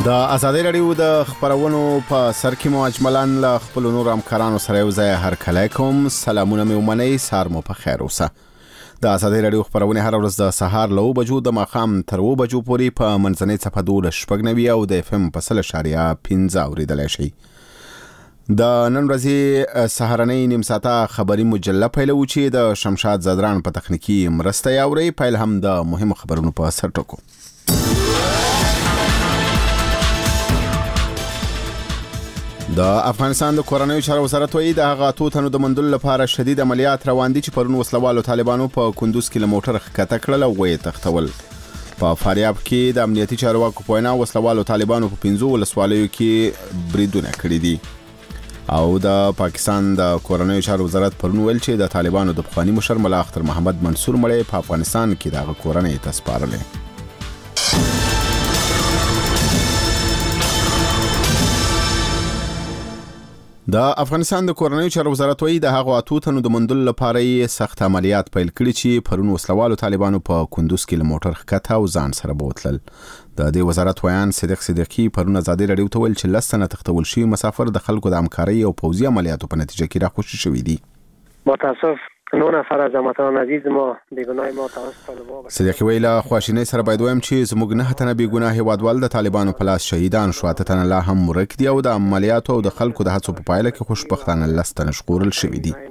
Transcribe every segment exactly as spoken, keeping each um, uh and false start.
د ازادي رادیو د خبرونو په سر کې مجملن له خپل نور همکارانو سره یو ځای هر کله کوم سلامونه مې ومنئ سار مو په خیر اوسه. د ازادي رادیو خبرونه هر ورځ د سهار له بجو د ماښام تر و بجو پورې په منځنۍ صفحه دوه شپږ نوي او د اف ام په سل اشاریه پنځه اوریدلای شئ. د نن ورځې سهارنۍ نیم ساعته خبري مجله پیلو چې د شمشاد زدران په تخنیکی مرسته یاوري پیل هم د مهم خبرونو په سر ټکو. د افغانستان د کورنیو چارو وزارت وایي د هغه اتو تنو د مندل لپاره شدید عملیات روان دي چې پرون وسلوالو طالبانو په کندوز کې له موټر ښکته کړل او ویې تښتول. په فاریاب کې د امنیتي چارواکو په وینا وسلوالو طالبانو په پنځو ولسوالیو کې بریدونه کړي دي. او د پاکستان د کورنیو چارو وزارت پرون ویل چې د طالبانو د پخوانی مشر ملا اختر محمد منصور مړی په افغانستان کې د هغه کورنۍ ته سپارلې. د افغانستان د کورنیو چارو وزارت وایي د هغو اتو تنو د مندل لپاره یې سخت عملیات پیل کړي چې پرون وسلوالو طالبانو په کندوز کې له موټر ښکته او ځان سره بوتلل. د دې وزارت ویان صدیق صدیقي پرون ازادي رادیو ته ویل چې لس تنه تښتول شوي مسافر د خلکو د همکارۍ او پوځي عملیاتو په نتیجه کې راخوشي شوي دي. متاسف نو نفر از هموطنان عزیز ما بیگناه ما توسط طالبان. صدیقي ویل خواشینۍ سره باید وایم چې زموږ نه تنه بیگناه هیوادوال د طالبانو په لاس شهیدان شو، اته تنه لا هم ورک دي او د عملیاتو او د خلکو د هڅو په پایله کې خوشبختانه لس تنه ژغورل شوي دي.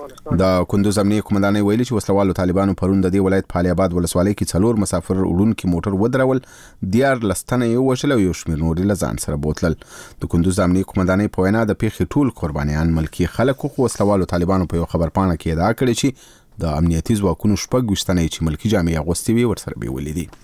د کندوز امنیه قومندانۍ ویلي چې وسلوالو طالبانو پرون د دې ولایت په علي آباد ولسوالۍ کې څلور مسافر وړونکي موټر ودرول، دیارلس تنه یې ووژل او یو شمېر نور له ځان سره بوتلل. د کندوز امنیه قومندانۍ په وینا د پیښې ټول قربانیان ملکي خلک خو وسلوالو طالبانو په یو خبرپاڼه کې ادعا کړې چې د امنیتي ځواکونو شپږ ویشت تنه چې ملکي جامې اغوستې وي ورسره بیولې دي.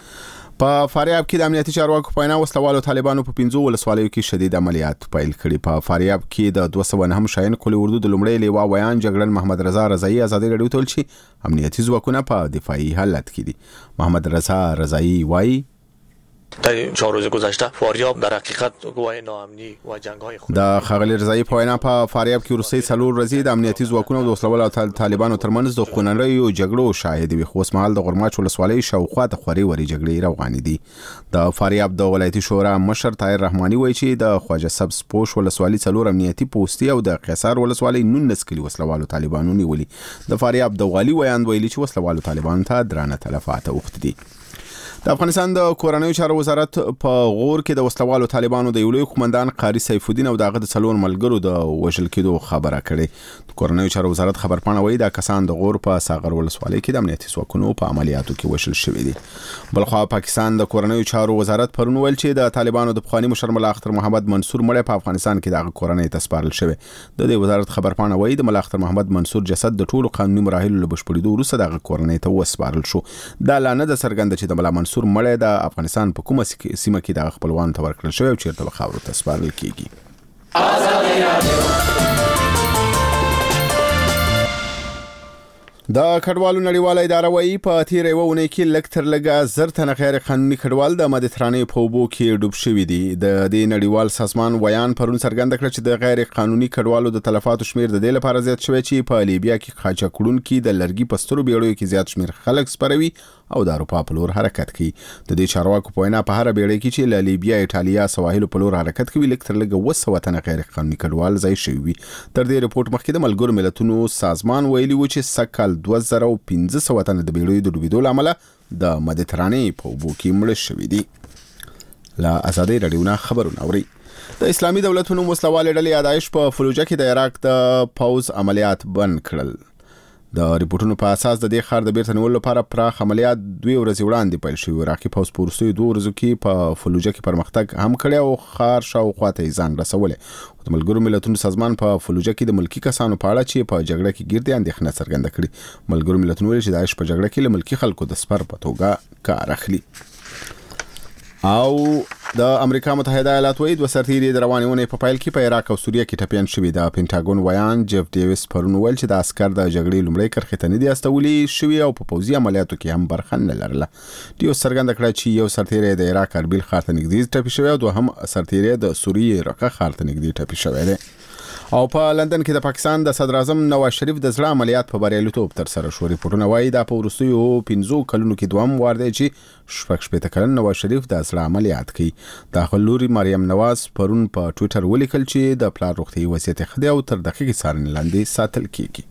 په فاریاب کې د امنیتي چارواکو په وینا وسلوالو طالبانو په پنځو ولسوالیو کې شدید عملیات پیل کړي. په فاریاب کې د دوه سوه نهم شاهین قلي اردو د لومړي لیوا ویان جګړن محمد رضا رضایی ازادي رادیو ته ویل چې امنیتي ځواکونه په دفاعي حالت کې دي. محمد رضا رضایی وایي در چهار روز گذشته فاریاب در حقیقت گواه ناامنی و جنگ‌های خود د خغلی رضایی په وینا په فاریاب کې روسي څلور ورځې د امنیتي ځواکونو د وسلوالو طالبانو ترمنځ د خونړیو جګړو شاهد وي، خو اوسمهال د غرماچ ولسوالۍ شاوخوا ته خوري وري جګړې روانې دي. د فاریاب د ولایتي شورا مشر طاهر رحماني وایي چې د خواجه سبز پوش ولسوالۍ څلور امنیتي پوستي او د قیصر ولسوالۍ نولس کلي وسلوالو طالبانو نیولي. د فاریاب د والي ویان ویلي چې وسلوالو طالبانو ته درانه تلفات اوښتي دي. د افغانستان د کورنیو چارو وزارت په غور کې د وسلوالو طالبانو د یو لوی قومندان قاری سیف الدین او دغه د څلور ملګرو د وژل کېدو خبره کړې. د کورنیو چارو وزارت خبرپاڼه وایي دا کسان د غور په ساغر ولسوالۍ کې د امنیتي ځواکونو په عملیاتو کې وژل شوي دي. بلخوا پاکستان د کورنیو چارو وزارت پرون ویل چې د طالبانو د پخوانی مشر ملا اختر محمد منصور مړی په افغانستان کې دغه کورنۍ ته سپارل شوی. د دې وزارت خبرپاڼه وایي د ملا اختر محمد منصور جسد د ټولو قانوني مراحلو له بشپړېدو وروسته دغه کورنۍ ته وسپارل شو. دا لا نه ده څرګنده چې د ملا منصور مړی د افغانستان په کومه سیمه کې د خپلوانو ته ورکړل شوی او چیرته به خاورو ته سپارل کیږي. د کډوالو نړیواله اداره وایي په تیر یوه اونۍ کې لږ تر لږه زر تنه غیر قانوني کډوال د مدیترانې په اوبو کې ډوب شوي دي. د دې نړیوال سازمان ویان پرون څرګنده کړه چې د غیر قانوني کډوالو د تلفاتو شمیر د دې لپاره زیات شوی چې په لیبیا کې قاچاق وړونکي د لرګي په سترو بیړیو کې زیات شمیر خلک سپروي او د اروپا په لور حرکت کوي. د دې چارواکو په وینا په هر بیړۍ کې چې له لیبیا ایټالیا سواحلو په لور حرکت کوي لږ تر لږه اوه سوه تنه غیر قانوني کډوال ځای شوي وي. تر دې رپورټ مخکې د ملګرو ملتونو سازمان ویلي و چې سږ دوه زره او پنځه سوه تنه د بیړیو د ډوبېدو له امله د مدیترانې په اوبو کې مړه شوي دي. له ازادي رادیو نه خبرونه اورئ. د اسلامي دولتونو وسلوالې ډلې ادایش په فلوجه کې د عراق د پوځ عملیات بند کړل. د ریپورتونو په اساس د دې ښار د بیرته نیولو لپاره پراخ عملیات دوه ورځې وړاندې پیل شوي. عراقي پوځ په وروستیو دوه ورځو کې په فلوجه کې پرمختګ هم کړی او ښار شاوخوا ته یې ځان رسولی. د ملګرو ملتونو سازمان په فلوجه کې د ملکي کسانو په اړه چې په جګړه کې ګیر دي اندېښنه څرګنده کړې. ملګرو ملتونو ویلي چې داعش په جګړه کې له ملکي خلکو د سپر په توګه کار اخلي. او د امریکا متحده ایالات وایي دوه سرتیري د روانې اونۍ په پیل کې په عراق او سوریه کې ټپیان شوي. د پینټاګون ویان جیف ډیویس پرون ویل چې د عسکر د جګړې لومړۍ کرښې ته نه دي استولي شوي او په پوځي عملیاتو کې هم برخه نه لرله. ډیویس څرګنده کړه چې یو سرتیری د عراق اربیل ښار ته نږدې ټپي شوی او دوهم سرتیری د سوریې رقه ښار ته نږدې ټپي شوی دی. او په لندن کې د پاکستان د صدر اعظم نواز شریف د زړه عملیات په بریالیتوب تر سره شو. ریپورتونه وايي دا په وروستیو پنځو کلونو کې دوام وار دی چې شپږ شپېته کلن نواز شریف د زړه عملیات کوي. د خلوري مریم نواز پرون په ټوئیټر ولیکل چې د پلار روغتي وضعیت خدای او تر دقیقې څارنې لاندې ساتل کیږي.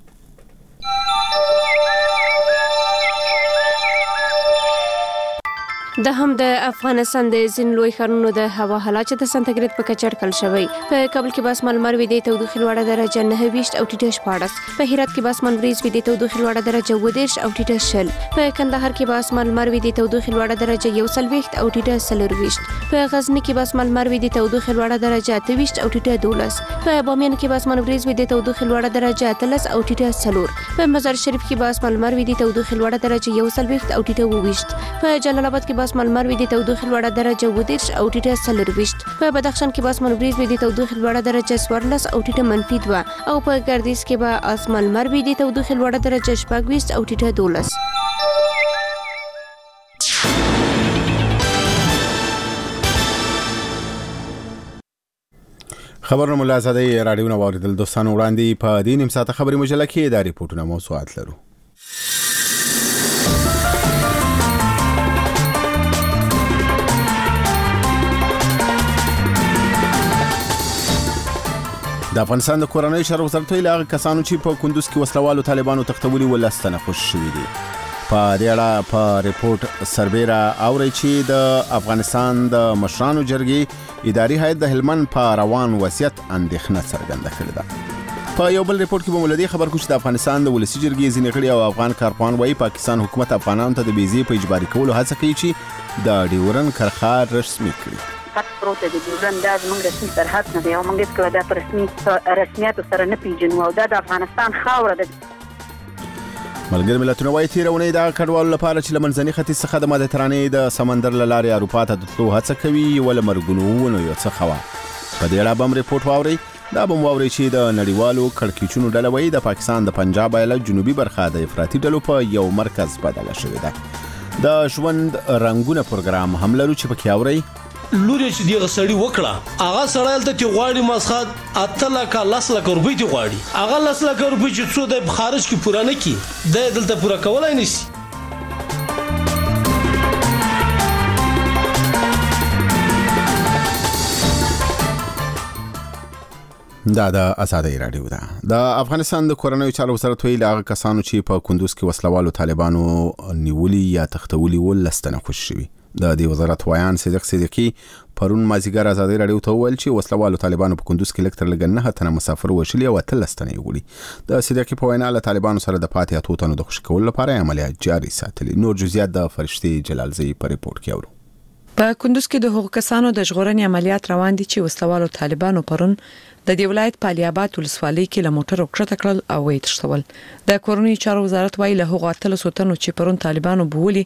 د هم د افغانستان د ځین لوی ښارونو د هوا حالات چې د سانتیګریډ په کچه اټکل شوی. په کابل کې به اسمان لمر وي د تودوخې لوړه درجه نهه ویشت او ټیټه شپاړس. په هرات کې به اسمان وریځ وي د تودوخې لوړه درجه اووه دېرش او ټیټه شل. په کندهار کې به اسمان لمر وي د تودوخې لوړه درجه یو څلوېښت او ټیټه څلور ویشت. په غزني کې به اسمان لمر وي د تودوخې لوړه درجه اته ویشت او ټیټه دولس. په بامیان کې به اسمان وریځ وي د تودوخې لوړه درجه اتلس او ټیټه څلور. په مزار شریف کې به اسمان لمر وي د تودوخې لوړه درجه یو څلوېښت او ټیټه اووه ویشت. په جلال آباد کې به اسمان لمر وي د تودوخې لوړه درجه اووه دېرش او ټیټه څلور ویشت. په بدخشان کې به اسمان وریځ وي د تودوخې لوړه درجه څوارلس او ټیټه منفي دوه. او په ګردیز کې به اسمان لمر وي د تودوخې لوړه درجه شپږ ویشت او ټیټه دولس. خبرونه ملا زاده رادیو نو اوریدل دوستانو وړاندې په دې نیم ساعته خبري مجله کې د ریپورتونو موضوعات لرو. د افغانستان د کورنۍ چارو وزارت ویلي هغه کسانو چې په کندوز کې وسلوالو طالبانو تختولي ولستنه خوش شوي دي. په دې اړه په ریپورت سربیره اوري چې د افغانستان د مشرانو جرګې اداري هیئت د هلمند په روان وضعیت اندېښنه څرګنده کړې ده. په یو بل ریپورت کې به مولدي خبر کوم چې د افغانستان د ولسی جرګې ځینې غړي او افغان کارپوهان وايي پاکستان حکومت افغانانو ته د ویزې په اجباري کولو هڅه کوي چې د ډیورن کرښه رسمي کړي. پروته د ډیورن د زموږ رسمي سرحد نه دی او موږ هیڅکله دا په رسمي رسمیاتو سره نه پیژنو او دا د افغانستان خاوره ده. ملګري ملتونه وايي تیره اونۍ د کډوالو لپاره چې له منځني ختیځ څخه د مدیترانې د سمندر له لارې اروپا ته د تلو هڅه کوي ول مرګونو ونیو څخه وا. په دې اړه بم ریپورت واوري دا بم واوري چې د نړیوالو کړکېچونو ډله وايي د پاکستان د پنجاب ایالت جنوبي برخه د افراطي ډلو په یو مرکز بدله شوې ده. د ژوند رنگونه پروګرام هم لرو چې پکې اوري لوري چې دیغه سړی وکړه هغه سړی ته چې غواړي مسخات اتل کا لاس لک روپۍ دی غواړي هغه لاس لک روپۍ چې څو د خارج کې پوره نه کی د دلته پوره کولای نشي. دا د آزادۍ رادیو ده. د افغانستان د کورنۍ چارو وزارت ویلي هغه کسانو چې په کندوز کې وسلوالو طالبانو نیولي یا تختولي ولستنه خوش شوي. د دې وزارت وایان صدیق صدیقی پرون مازیګر آزادۍ رادیو ته ویل چې وسلوالو طالبانو په کندوز کې لکتر لګ نه تنه مسافر وشلي او تلستنه یولي. د صدیقی په وینا له طالبانو سره د پاتې اتو تنو د خوش کول لپاره عملیات جاري ساتلي. نور جزئیات د فرشتي جلالزئی په ریپورت کې اورو. په کندوز کې د حقوق کسانو د ژغورنې عملیات روان دي چې وسلوالو طالبانو پرون د دې ولایت په الیاباد ولسوالۍ کې له موټر وکړه کړل او وې تښتول. د کورنۍ چارو وزارت وايي له هغو اتلس تنو چې پرون طالبانو بوولي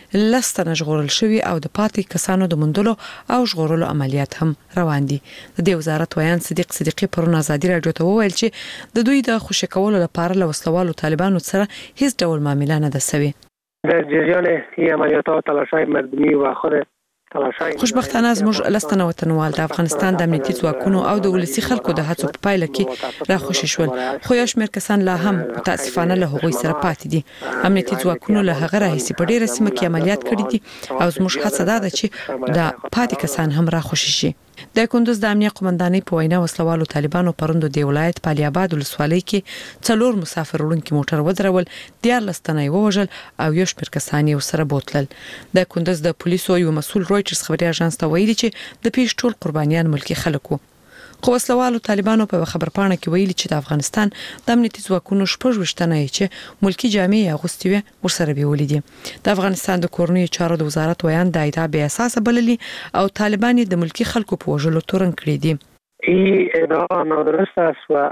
لستنه ژغورل شوی او د پاتې کسانو د مندلو او ژغورلو عملیات هم روان دي. د دې وزارت وایان صدیق صدیقی پرون آزادۍ رادیو ته وویل چې د دوی د خوشی کولو لپاره له وسلوالو طالبانو سره هیڅ ډول معامله نه ده سوي. در جریان این عملیات تلاش‌های مردمی و خود خوشبختانه زموږ لستنه وطنوال د افغانستان د امنیتي ځواکونو او د ولسی خلکو د هڅو په پایله کې راخوشي شول، خو یو شمېر کسان لا هم متاسفانه له هغوی سره پاتې دي. امنیتي ځواکونو له هغه راهیسې په ډیره سیمه کې عملیات کړي دي او زموږ هڅه ده چې د پاتې کسان هم راخوشي شي. د کندوز د امنیه قومندانۍ په وینا وسلوالو طالبانو پروند د ولایت په الیاباد ولسوالۍ کې څلور مسافر وړونکي موټر ودرول، دیارلس تنه ووژل او یو شمېر کسان یې ورسره بوتلل. د کندوز د پولیسو یو مسؤل رویټرز خبري اژانس ته ویلي چې د پیښ ټول قربانیان ملکی خلک وو. خو وسلوالو طالبانو په خبرپاڼه کې ویلي چې د افغانستان د امنیتي ځواکونو شپږ وشتنه چې ملکی جامې اغوستي وي ورسره بیولې دي. د افغانستان د کورنۍ چارو د وزارت ویان د ادعا بې اساسه بللي او طالبان د ملکی خلکو په وژلو تورن کړی دي. این ادعا نادرست است و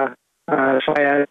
شاید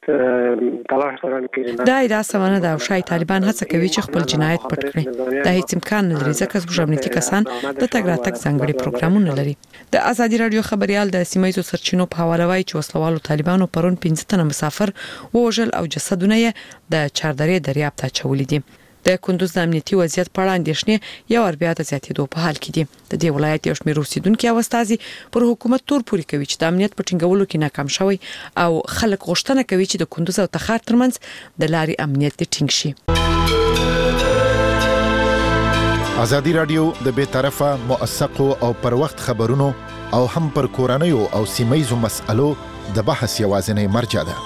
تلاش دارن که دا ادعا سمانه ده او شاید طالبان هڅه کوي چې خپل جنایت پټ کړي. دا هیڅ امکان نه لري ځکه زموږ امنیتي کسان د تګ راتګ ځانګړي پروګرامونه لري. د ازادي رادیو خبريال د سیمایي سرچینو په حواله وایي چې وسلوالو طالبانو پرون پنځه تنه مسافر وژل او جسدونه یې د چاردرې دریاب ته چولې دي. د کندوز د امنیتي وضعیت په اړه اندېښنې یو ور بیا د زیاتېدو په حال کې دي. د دې ولایت یو شمېر اوسیدونکو اوستازي پر حکومت تور پوري کوي چې د امنیت په ټینګولو کې ناکام شوی او خلک غوښتنه کوي چې د کندوز او تخار ترمنځ د لارې امنیت ټینګ شي. ازادي رادیو د بې طرفه موثقو او پر وخت خبرونو او هم پر کورنیو او سیمایزو مسألو د بحث یوازینی مرجع ده.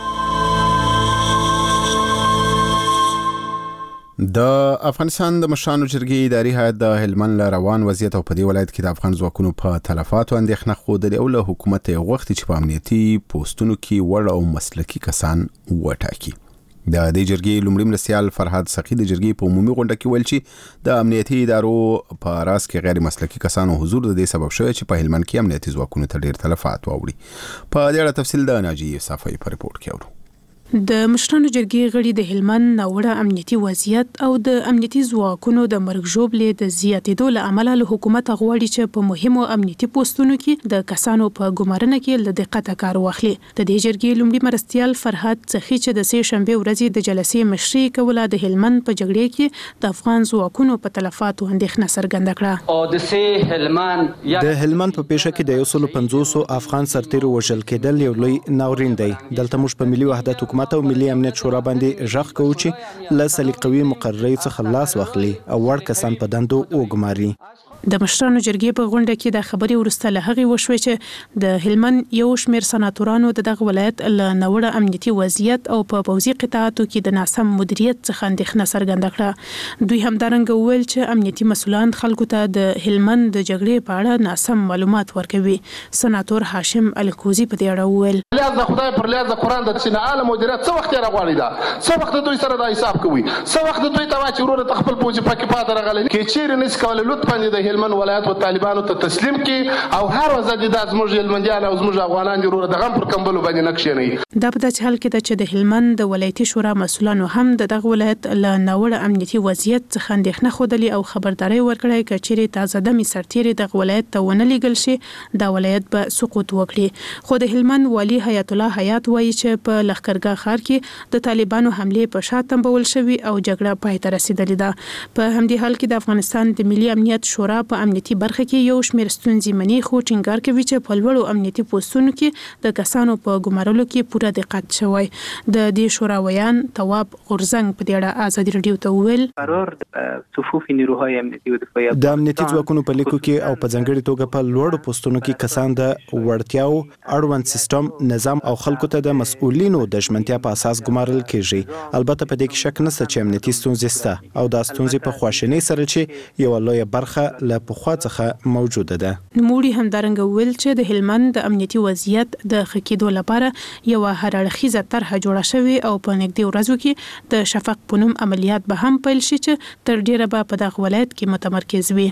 د افغانستان د مشرانو جرګې اداري هیئت د هلمند له روان وضعیت او په دې ولایت کې د افغان ځواکونو په تلفاتو اندېښنه خوده او له حکومت غوښتي چې په امنیتي پوسټونو کې وړ او مسلکي کسان وټاکي. د دې جرګې لومړي مرستیال فرهاد سقي د جرګې په عمومي غونډه کې ویل چې د امنیتي ادارو په راس کې غیر مسلکي کسانو حضور د دې سبب شوی چې په هلمند کې امنیتي ځواکونو ته ډېر تلفات واوړي. په دې اړه تفصیل د ناجی صافی په رپورت کې اورو. د مشرانو جرګې غړي د هلمند ناوړه امنیتي وضعیت او د امنیتي ځواکونو د مرګ ژوبلې د زیاتېدو له امله له حکومت غواړي چې په مهمو امنیتي پوسټونو کې د کسانو په ګمارنه کې له دقت کار واخلي. د دې جرګې لومړي مرستیال فرهاد سخي چې د سې شنبه ورځې د جلسې مشري کوله د هلمند په جګړې کې د افغان ځواکونو په تلفاتو اندېښنه څرګنده کړه. او د سې هلمند د هلمند په پیښه کې د یو سل پنځوس افغان سرتیرو وژل کېدل یو لوی ناورین دی. دلته موږ په ملي وحدت حکومت او ملي امنیت شورا باندې ژغ کوو چې له سلیقوي مقررې څخه لاس واخلي او وړ کسان په دندو وګماري. د مشرانو جرګې په غونډه کې د خبري ورسته له هغې وشوې چې د هلمند یو شمېر سناتورانو د دغه ولایت له ناوړه امنیتي وضعیت او په پوځي قطاعاتو کې د ناسم مدیریت څخه اندېښنه څرګنده کړه. دوی همدارنګه وویل چې امنیتي مسؤلان خلکو ته د هلمند د جګړې په اړه ناسم معلومات ورکوي. سناتور هاشم الکوزي په دې اړه وویل: لیاز د خدای پر لیاز د قرآن د سینه عالم مدیریت څه وخت راغواړي دا څه وخت دوی سره د حساب کوي څه وخت دوی ته واچي ورور ته خپل پوځي پاکي پاتې راغلي کې چیرې نس کول لطفا د هلمند ولایت او طالبانو ته تسلیم کی او هر وزدي د زموږ هلمندیان او زموږ افغانان ضرورت د غم پر کمبلو باندې نقشې نه. دا په داسې حال کې چې د هلمند د ولایتي شورا مسؤلانو هم د دغه ولایت له ناوړه امنیتي وضعیت څخه اندېښنه خوده او خبرداري ورکړې چې چیرې تازه دمي سرتیري د ولایت ته ونه لیږل شي دا ولایت به سقوط وکړي. خو د هلمند والی حیات الله حیات وایي چې په لښکرګاه ښار کې د طالبانو حمله په شا تنبول شوی او جګړه پای ته رسیدلې ده. په همدې حال کې د افغانستان د ملي امنیت شورا په امنیتي برخه کې یو شمېر ستونزې مني خو ټینګار کوي چې په لوړو امنیتي پوسټونو کې د کسانو په ګمارلو کې پوره دقت شوی. د دې شورا ویان تواب غورزنګ په دې اړه ازادي رادیو ته وویل: قرار صفوف نیروهای امنیتي و دفاعي د امنیتي ځواکونو په لیکو کې او په ځانګړي توګه په لوړو پوسټونو کې کسان د وړتیاو اړوند سیستم نظام او خلکو ته د مسؤلینو د ژمنتیا په اساس ګمارل کیږي. البته په دې کې شک نشته چې امنیتي ستونزې شته او دا ستونزې په خواشینۍ سره چې یو لویه برخه له پخوا څخه موجوده ده. نوموړي همدارنګه ویل چې د هلمند د امنیتي وضعیت د ښه کېدو لپاره یو هر اړخیزه طرحه جوړه شوې او په نږدې ورځو کې د شفق په نوم عملیات به هم پیل شي چې تر ډیره به په دغه ولایت کې متمرکز وي.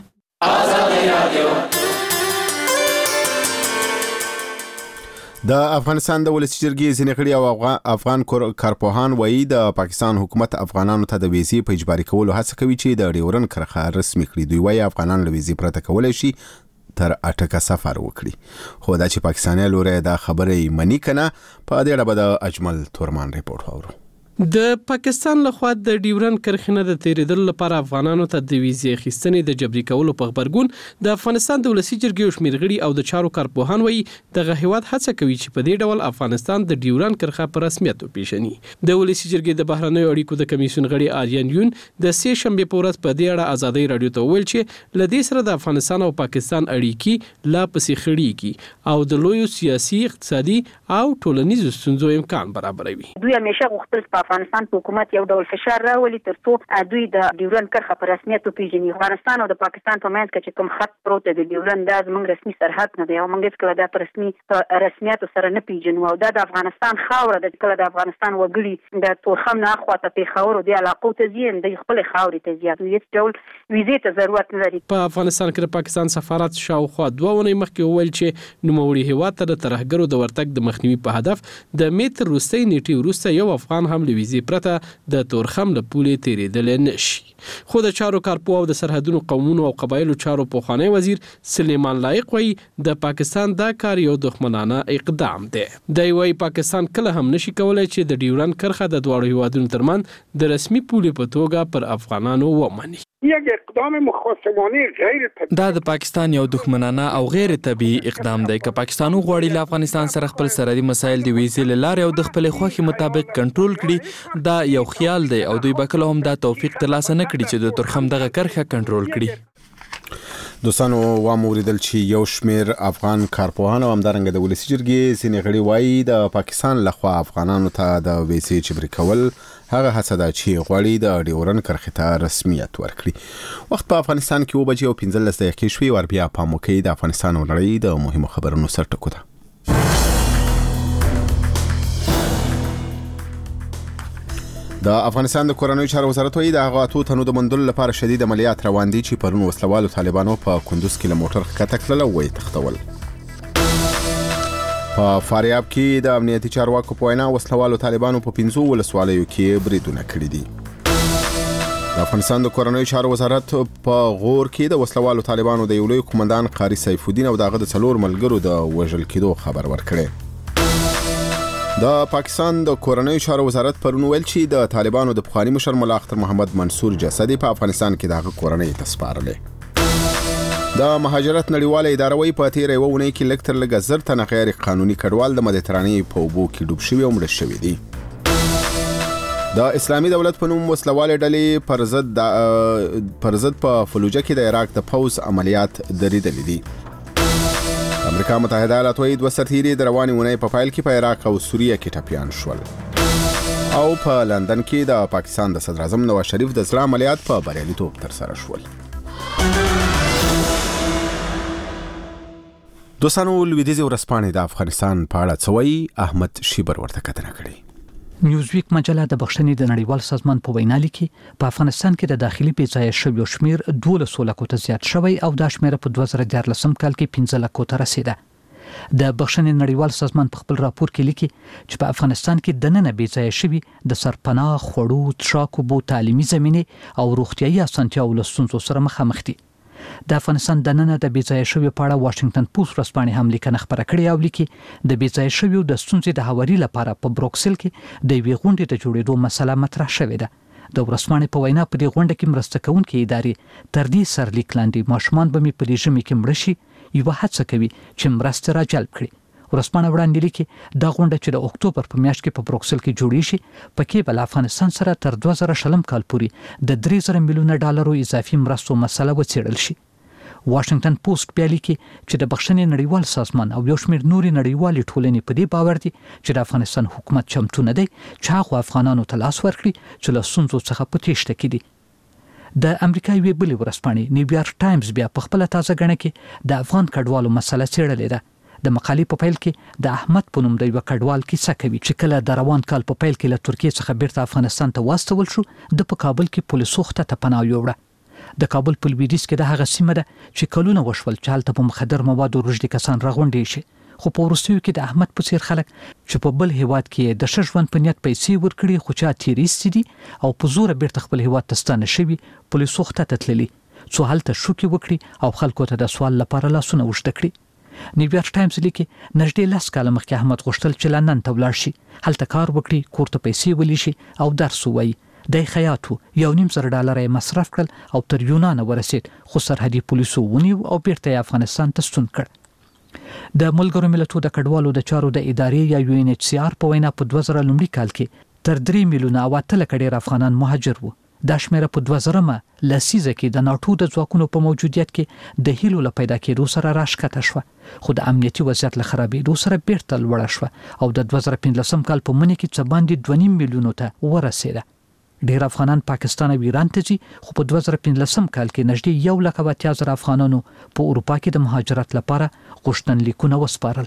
د افغانستان د ولسی جرګې ځینې غړي او افغان کارپوهان وایي د پاکستان حکومت افغانانو ته د ویزې په اجباري کولو هڅه کوي چې د ډیورن کرښه رسمي کړي. دوی وایي افغانان له ویزې پرته کولای شي تر اټکه سفر وکړي. خو دا چې پاکستاني لوري دا خبرې مني کنه په دې اړه به د اجمل تورمان ریپورت اورو. د پاکستان لخوا د ډیورن کرښې نه د تیریدلو لپاره افغانانو ته د ویزې اخیستنې د جبري کولو په غبرګون د افغانستان د ولسی جرګې شمېر غړي او د چارو کارپوهان وایي دغه هیواد هڅه کوي چې په دې ډول افغانستان د ډیورن کرښه په رسمیت وپیژني. د ولسی جرګې د بهرنیو اړیکو د کمیسیون غړي آریان یون د سې شنبه په ورځ په دې اړه ازادي رادیو ته ویل چې لدې سره د افغانستان او پاکستان اړیکې لا پسې خړېږي او د لویو سیاسي اقتصادي او ټولنیزو ستونزو امکان برابروي. دوی همیشه غوښتل په افغانستان په حکومت یو ډول فشار راولي ترڅو دوی د ډیورن کرښه په رسمیت وپیژني. افغانستان او د پاکستان په منځ کې چې کوم خط پروت دی د ډیورن دا زموږ رسمي سرحد نه دی او موږ هیڅکله دا په رسمي رسمیت سره نه پیژنو او دا د افغانستان خاوره ده. کله د افغانستان وګړي د تورخم نه اخواته پیښور او د علاقو ته ځي د خپل خاورې ته ځي دوی هیڅ ډول ویزې ته ضرورت نه لري. په افغانستان کې د پاکستان سفارت شاوخوا دوه ونې مخکې وویل چې نوموړي هیواد ته د ترهګرو د ورتګ د مخنیوي په هدف د میتر روستۍ نیټې وروسته یو افغان هم له ویزې پرته د تورخم له پولې تیریدل نشي. خو د چارو کارپو او د سرحدونو قومونو او قبایلو چارو پوخانی وزیر سلیمان لایق وایي د پاکستان دا کار یو دښمنانه اقدام دی. دی وایي پاکستان کله هم نشي کولای چې د ډیورند کرښه د دواړو هیوادونو ترمنځ د رسمي پولې په توګه پر افغانانو ومني. یک اقدام مخاصمانه غیر طبیعي دا د پاکستان یو دښمنانه او غیر طبیعي اقدام دی. که پاکستان وغواړي له افغانستان سره خپل سرحدي مسایل د ویزې له لارې او د خپلې خوښې مطابق کنټرول کړي، دا یو خیال دی او دوی به کله هم دا توفیق ترلاسه نه کړي چې د تورخم دغه کرښه کنټرول کړي. دوستانو واموریدل چې یو شمیر افغان کارپوهان او همدارنګه د ولسی جرګې ځینې غړي وایي د پاکستان لخوا افغانانو ته د ویزې جبري کول هغه هڅه ده چې غواړي د ډیورند کرښې ته رسمیت ورکړي. وخت په افغانستان کې وبجې او پنځلس دقیقې شوې. ور بیا پام وکړئ د افغانستان او نړۍ د مهمو خبرونو سرټکو ده. د افغانستان د کورنیو چارو وزارت وایي د هغه اتو تنو د مندل لپاره شدید عملیات روان دي چې پرون وسلوالو طالبانو په کندوز کې له موټر ښکته کړل او ویې تښتول. په فاریاب کې د امنیتي چارواکو په وینا وسلوالو طالبانو په پنځو ولسوالیو کې بریدونه کړي دي. د افغانستان د کورنیو چارو وزارت په غور کې د وسلوالو طالبانو د یو لوی قومندان قاری سیف الدین او دغه د څلور ملګرو د وژل کېدو خبر ورکړی. د پاکستان د کورنیو چارو وزارت پرون ویل چې د طالبانو د پخوانی مشر ملا اختر محمد منصور جسدي په افغانستان کې دغه کورنۍ ته سپارلې. د مهاجرت نړیواله اداره وایي په تیره یوه اونۍ کې لږ تر لږه زر تنه غیر قانوني کډوال د مدیترانې په اوبو کې ډوب شوي او مړه شوي دي. د اسلامي دولت په نوم وسلوالې ډلې پر ضد پر ضد په فلوجه کې د عراق د پوځ عملیات دریدلې دي. امریکا متحده ایالات وایي دوه سرتیري د روانې اونۍ په پیل کې په عراق او سوریه کې ټپیان شول. او په لندن کې د پاکستان د صدر اعظم نواز شریف د زړه عملیات په بریالیتوب ترسره شول. دوستانو لویدیځي ورځپاڼې د افغانستان په اړه څه وایي؟ احمد شیبر ورته کتنه کړې. نیوزویک مجله د بخښنې د نړیوال سازمان په وینا لیکي په افغانستان کې د داخلي بېځایه شویو شمیر دولسو لکو ته زیات شوی او دا شمیر په دوه زره دیارلسم کال کې پنځه لکو ته رسیده. د بخښنې نړیوال سازمان په خپل راپور کې لیکي چې په افغانستان کې دننه بېځایه شوي د سرپناه، خوړو، څښاک اوبو، تعلیمي زمینې او روغتیایي اسانتیاوو له ستونزو سره مخامخ دي. د افغانستان دننه د بېځایه شویو په اړه واشنگټن پوسټ ورځپاڼې هم لیکنه خپره کړې او لیکي د بېځایه شویو د ستونزې د هواري لپاره په بروکسل کې د یوې غونډې د جوړېدو مسله مطرح شوې ده. د ورځپاڼې په وینا په دې غونډه کې مرسته کوونکې ادارې تر دې سرلیک لاندې ماشومان به مې په دې ژمي کې مړه شي یوه هڅه کوي چې مرستې را جلب کړي. ورځپاڼه وړاندې لیکي دا غونډه چې د اکتوبر په میاشت کې په بروکسل کې جوړې شي پکې به له افغانستان سره تر دوه زره شلم کال پورې د درې زره میلیونه ډالرو اضافي مرستو مسله وڅېړل شي. واشنگټن پوسټ بیا لیکي چې د بخښنې نړیوال سازمان او یو شمېر نورې نړیوالې ټولنې په دې باور دي چې د افغانستان حکومت چمتو نه دی چې هغو افغانانو ته لاس ورکړي چې له ستونزو څخه په تېښته کې دي. د امریکا یوې بلې ورځپاڼې نیویارک ټایمز بیا په خپله تازه ګڼه کې د افغان کډوالو مسله څېړلې ده. د مقالې په پیل کې د احمد په نوم د یوه کډوال کیسه کوي چې کله د روان کال په پیل کې له ترکیې څخه بیرته افغانستان ته واستول شو د په کابل کې پولیسو خته ته پناه یووړه. د کابل په لویدیځ کې د هغه سیمه ده چې کلونه وشول چې هلته په مخدر موادو روږدي کسان راغونډې شي، خو په وروستیو کې د احمد په څیر خلک چې په بل هیواد کې د ښه ژوند په نیت پیسې ورکړي خو چا تېر ایستي دي او په زوره بیرته خپل هیواد ته ستانه شوي پولیسو خته ته تللي څو هلته شوکې وکړي او خلکو ته د سوال لپاره لاسونه اوږده کړي. نیویارک ټایمز لیکي نږدې لس کاله مخکې احمد غوښتل چې لندن ته ولاړ شي، هلته کار وکړي، کور ته پیسې ولیشي او درس ووایي. دی خیاط و، یو نیم زره ډالره یې مصرف کړل او تر یونانه ورسید خو سرحدي پولیسو ونیو او بیرته یې افغانستان ته ستون کړ. د ملګرو ملتونو د کډوالو د چارو د ادارې یا یو ان ایچ سی آر په وینا په دوه زره لومړي کال کې تر درې میلیونه او اته لکه ډېر افغانان مهاجر وو. دا شمیره په دوه زرمه لسیزه کې د ناټو د ځواکونو په موجودیت کې د هیلو له پیدا کېدو سره راښکته شوه، خو د امنیتي وضعیت له خرابېدو سره بیرته لوړه شوه او د دوه زره پنځلسم کال په مني کې څه باندې دوه نیم میلیونو ته ورسېده. ډېر افغانان پاکستان او ایران ته ځي، خو په دوه زره پنځلسم کال کې نږدې یو لک او اتیا زره افغانانو په اروپا کې د مهاجرت لپاره غوښتنلیکونه وسپارل.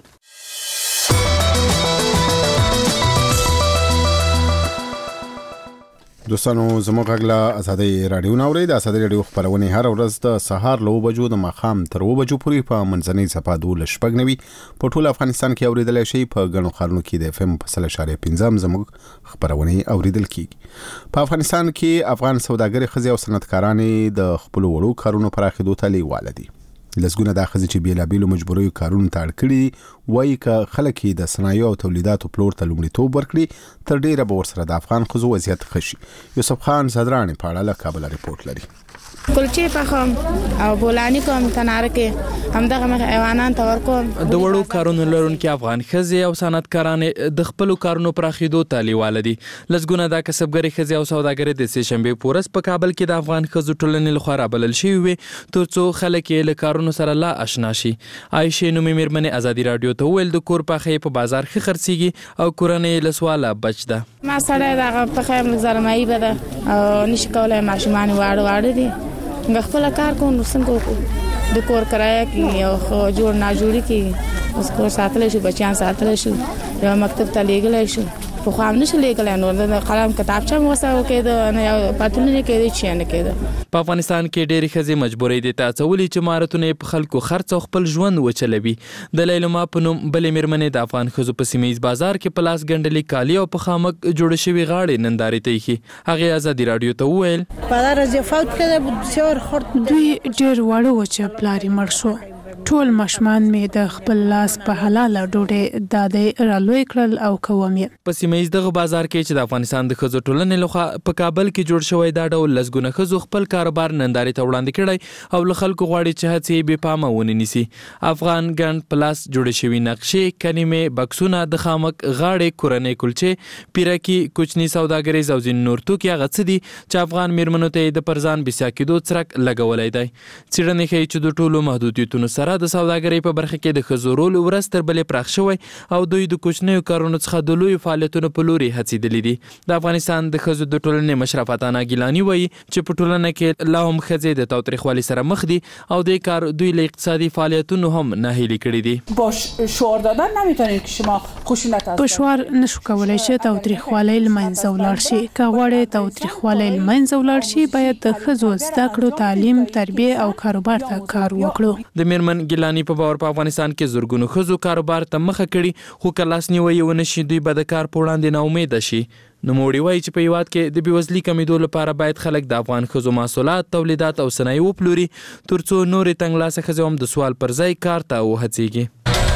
دوستانو زموږ غږ له ازادي رادیو ناوړي د ازادي رادیو خبرونه هر ورځ د سهار له بجو د ماخام تر و بجو پورې په منځنۍ صفه د شپږ نوي په ټول افغانستان کې اوریدل شي په غنو خارونو کې د اف ام په سل اشاریه پنځه زموږ خبرونه اوریدل کیږي په افغانستان کې افغان سوداګر خزي او صنعتکاران د خپل وړو کارونو پراخېدو ته لیواله دي لسګونه د خزي چې بیلابیلو مجبوري کارونه تاړ کړي وایي ک خلک د صنایع او تولیداتو پلور ته لومړیتوب ورکړي تر ډیره به ورسره د افغان خزو وضعیت خشي یوسف خان صدرانی په اړه له کابل ریپورت لري کلچې پخم او بولانی کوم تنار کې همدغه مخ ایوانان تور کوم د وړو کارونو لرونکو افغان خزي او صنعتکاران د خپل کارونو پراخېدو ته لیواله دي لسګونه د کسبګری خزي او سوداګری د سې شنبه پورس په کابل کې د افغان خزو ټولنې لخوا رابلل شوی وي ترڅو خلک له کارونو سره لا آشنا شي عائشه نومي میرمنې ازادي رادیو ته ویل د کور پخې په بازار کې خرڅيږي او کورنۍ لسواله بچده ما سره دغه پخې مزرمای بده او نش کولای ماشومان واړ واړ دي خپل کار کوم نو څنګه د کور کرایه کې یو جوړ نه جوړی کې اوس کور ساتل شي بچیان ساتل شي یو مکتب ته لګل شي په خو هم نشي لګل نو د قلم کتابچه مو سره کې د پاتونه کې دي چې نه کې په افغانستان کې ډېری خزي مجبورې دي ته څولې چې مهارتونه په خلکو خرڅ او خپل ژوند وچلوي د لیلما په نوم بلې میرمنې د افغان خزو په سیمایي بازار کې پلاس ګندلې کالی او په خامک جوړ شوی غاړې نندارې ته یې هغه ازادي رادیو ته وویل په لار زفات کې د بسیار خرط دوی ډېر وړو چې پلاری مړ شو ټول مشمان می د خپل لاس په حلاله ډوډۍ دادې رالوي کړل او کومي په سیمایي دغه بازار کې چې د افغانستان د خزو ټولنې لخوا په کابل کې جوړ شوی دا ډول لسګونه خزو خپل کاروبار نندارې ته وړاندې کړی او له خلکو غواړي چې هڅې به پامه ونی نسی افغان ګند پلاس جوړ شوی نقشې کلمې بکسونه د خامک غاړې کورنۍ کلچې پیرکی کوچنی سوداګریز او ځین نور توکي غڅ دي چې افغان میرمنو ته د پرزان بسیا کېدو څرک لګولای دی څېړنې ښیي چې د ټولو محدودیتونو سره د سوداګرۍ په برخه کې د خزو رول ورځ تر بلې پراخ شوی او دوی د کوچنیو کارونو څخه د لویو فعالیتونو په لوري هڅېدلي دي د افغانستان د خزو د ټولنې مشرف اتانا ګیلاني وایي چې په ټولنه کې لا هم ښځې د تاوتریخوالي سره مخ دي او د کار دوی له اقتصادي فعالیتونو هم ناهیلي کړي دي با شعار دادن نمیتونید که شما خشونت از په شعار نشو کولای چې تاوتریخوالي لمنځه ولاړ شي که غواړئ تاوتریخوالي لمنځه ولاړ شي باید د ښځو زده کړو تعلیم تربیه او کاروبار ته کار وکړو د میرمن ګیلاني په باور په افغانستان کې زورګونو خزو کاروبار ته مخه کړي خو کلاس نیوي ونه شي دوی به د کار په وړاندې نا امید شي نوموړي وایي چې په هیواد کې د بېوزلي کمیدو لپاره باید خلک د افغان ښځو محصولات تولیدات او صنایع وپلوري ترڅو نورې تنګلاسه ښځې هم د سوال پر ځای کار ته وهڅېږي.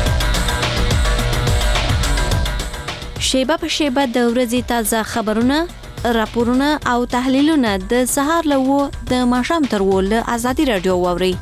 شیبه په شیبه د ورځې تازه خبرونه راپورونه او تحلیلونه د سهار له و د ماښام تر و له ازادي رادیو واورئ.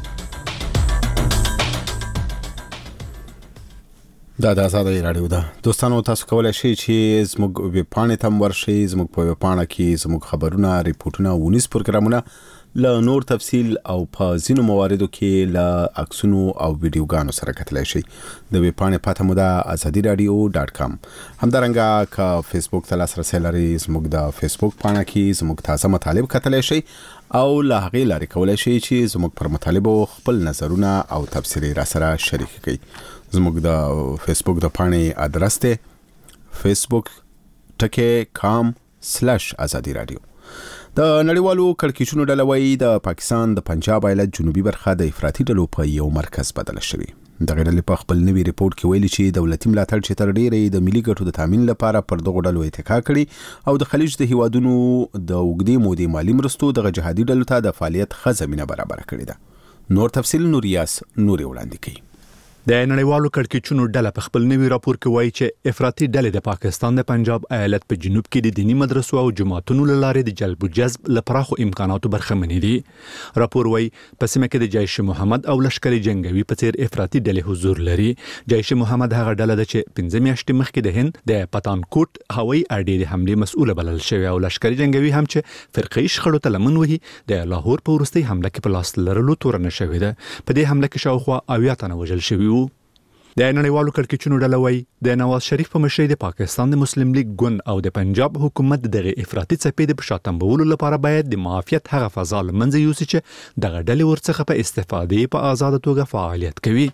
دا د ازادي رادیو ده دوستانو تاسو کولای شئ چې زموږ ویب پاڼې ته ورشئ زموږ په ویب پاڼه کې زموږ خبرونه ریپورتونه او ونیس پروګرامونه له نور تفصیل او په ځینو مواردو کې له عکسونو او ویډیوګانو سره کتلای شئ د ویب پاڼې پته مو ده ازادي رادیو ډاټ کام همدارنګه که فیسبوک ته لاسرسی لرئ زموږ د فیسبوک پاڼه کې زموږ تازه مطالب کتلای شئ او له هغې لارې کولی شئ چې زموږ پر مطالبو خپل نظرونه او تبصرې را سره شریک کړئ. زموږ د فیسبوک د پاڼې ادرس دی فیسبوک ټکی کام سلیش ازادي رادیو. د نړیوالو کړکېچونو ډله وایي د پاکستان د پنجاب ایالت جنوبي برخه د افراطي ډلو په یو مرکز بدله شوې. دغه ډلې په خپل نوي ریپورت کې ویلي چې دولتي ملاتړ چې تر ډیره د ملي ګټو د تامین لپاره پر دغه ډلو اتکا کړي او د خلیج د هیوادونو د اوږدې مودې مالي مرستو دغه جهادي ډلو ته د فعالیت ښه زمینه برابره کړې ده. نور تفصیل نوریاس نوري وړاندې کوي. د نړیوالو کړکېچونو ډله په خپل نوي راپور کې وایي چې افراطي ډلې د پاکستان د پنجاب ایالت په جنوب کې د دینی مدرسو او جماعتونو له لارې د جلب او جذب لپاره امکاناتو برخمنې دي. راپور وایي په سیمه کې د جیش محمد او لشکري جنگوي په څیر افراطي ډلې حضور لري. جیش محمد هغه ډله ده چې پنځه میاشتې مخکې د هند د پتانکوټ هوایي اډې د حمله مسؤله بلل شوی او لشکري جنگوي هم چې فرقې شخړو ته لمن وهي د لاهور په وروستۍ حمله کې په لاس لرلو تورنه شوې ده. په دې حمله کې شاوخوا اویا تنه وژل شوي وو. د نړیوالو کړکېچونو ډله وایي د نواز شریف په مشرۍ د پاکستان د مسلم لیگ ګوند او د پنجاب حکومت دغه افراطي څپې د شاتمبولو لپاره باید د معافیت هغه فضا له منځه یوسي چې دغه ډلې ورڅخه په استفادې په آزاد توګه فعالیت کوي.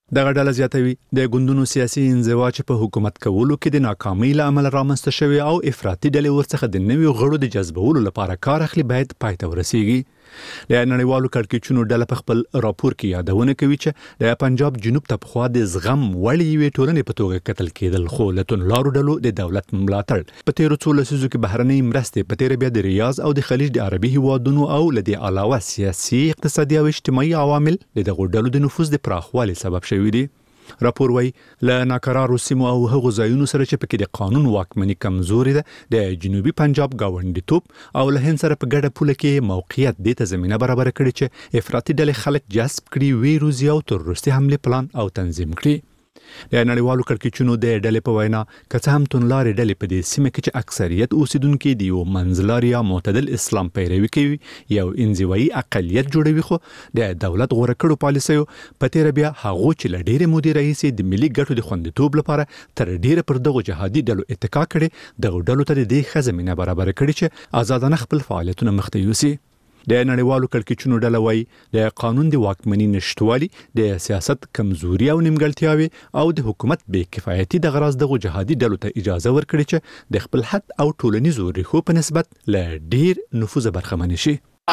دغه ډله زیاتوي د ګوندونو سیاسي انزوا چې په حکومت کولو کې د ناکامۍ له امله رامنځته شوی او افراطي ډلې ورڅخه د نویو غړو د جذبولو لپاره کار اخلي باید پای ته ورسیږي. د نړیوالو کړکېچونو ډله په خپل راپور کې یادونه کوي چې د پنجاب جنوب ته پخوا د زغم وړ یوې ټولنې په توګه کتل کېدل، خو له توندلارو ډلو د دولت ملاتړ په تیرو څو لسیزو کې بهرنۍ مرستې په تیره بیا د ریاض او د خلیج د عربي هیوادونو او له دې علاوه سیاسي، اقتصادي او اجتماعي عوامل د دغو ډلو د نفوذ د پراخوالي سبب شوي دي. راپور وايي له ناکرارو سیمو او هغو ځایونو سره چې پکې د قانون واکمني کمزوري ده، د جنوبي پنجاب گاونډیتوب او له هند سره په ګډه پوله کې موقعیت دې ته زمينه برابر کړي چې افراطي ډلې خلک جذب کړي، وی روزي او تروریستي حمله پلان او تنظیم کړي. د نړیوالو کړکېچونو د ډلې په وینا که څه هم توندلارې ډلې په دې سیمه کې چې اکثریت اوسیدونکي د یو منځلاري یا معتدل اسلام پیروي کوي یو انزوایي اقلیت جوړوي، خو د دولت غوره کړو پالیسیو په تیره بیا هغو چې له ډېرې مودې راهیسې د ملي ګټو د خوندیتوب لپاره تر ډېره پر دغو جهادي ډلو اتکا کړې، دغو ډلو ته د دې ښه زمینه برابره کړې چې آزادانه خپل فعالیتونه مخته یوسي. د نړیوالو کړکېچونو ډله وايي د قانون د واکمنۍ نشټوالي، د سیاست کمزوري او نیمګړتیاوې او د حکومت بې کفایتي د غراض دغو جهادي ډلو ته اجازه ورکړي چې د خپل حد او ټولنیزو ریښو په نسبت له ډیر نفوذ برخمن شي.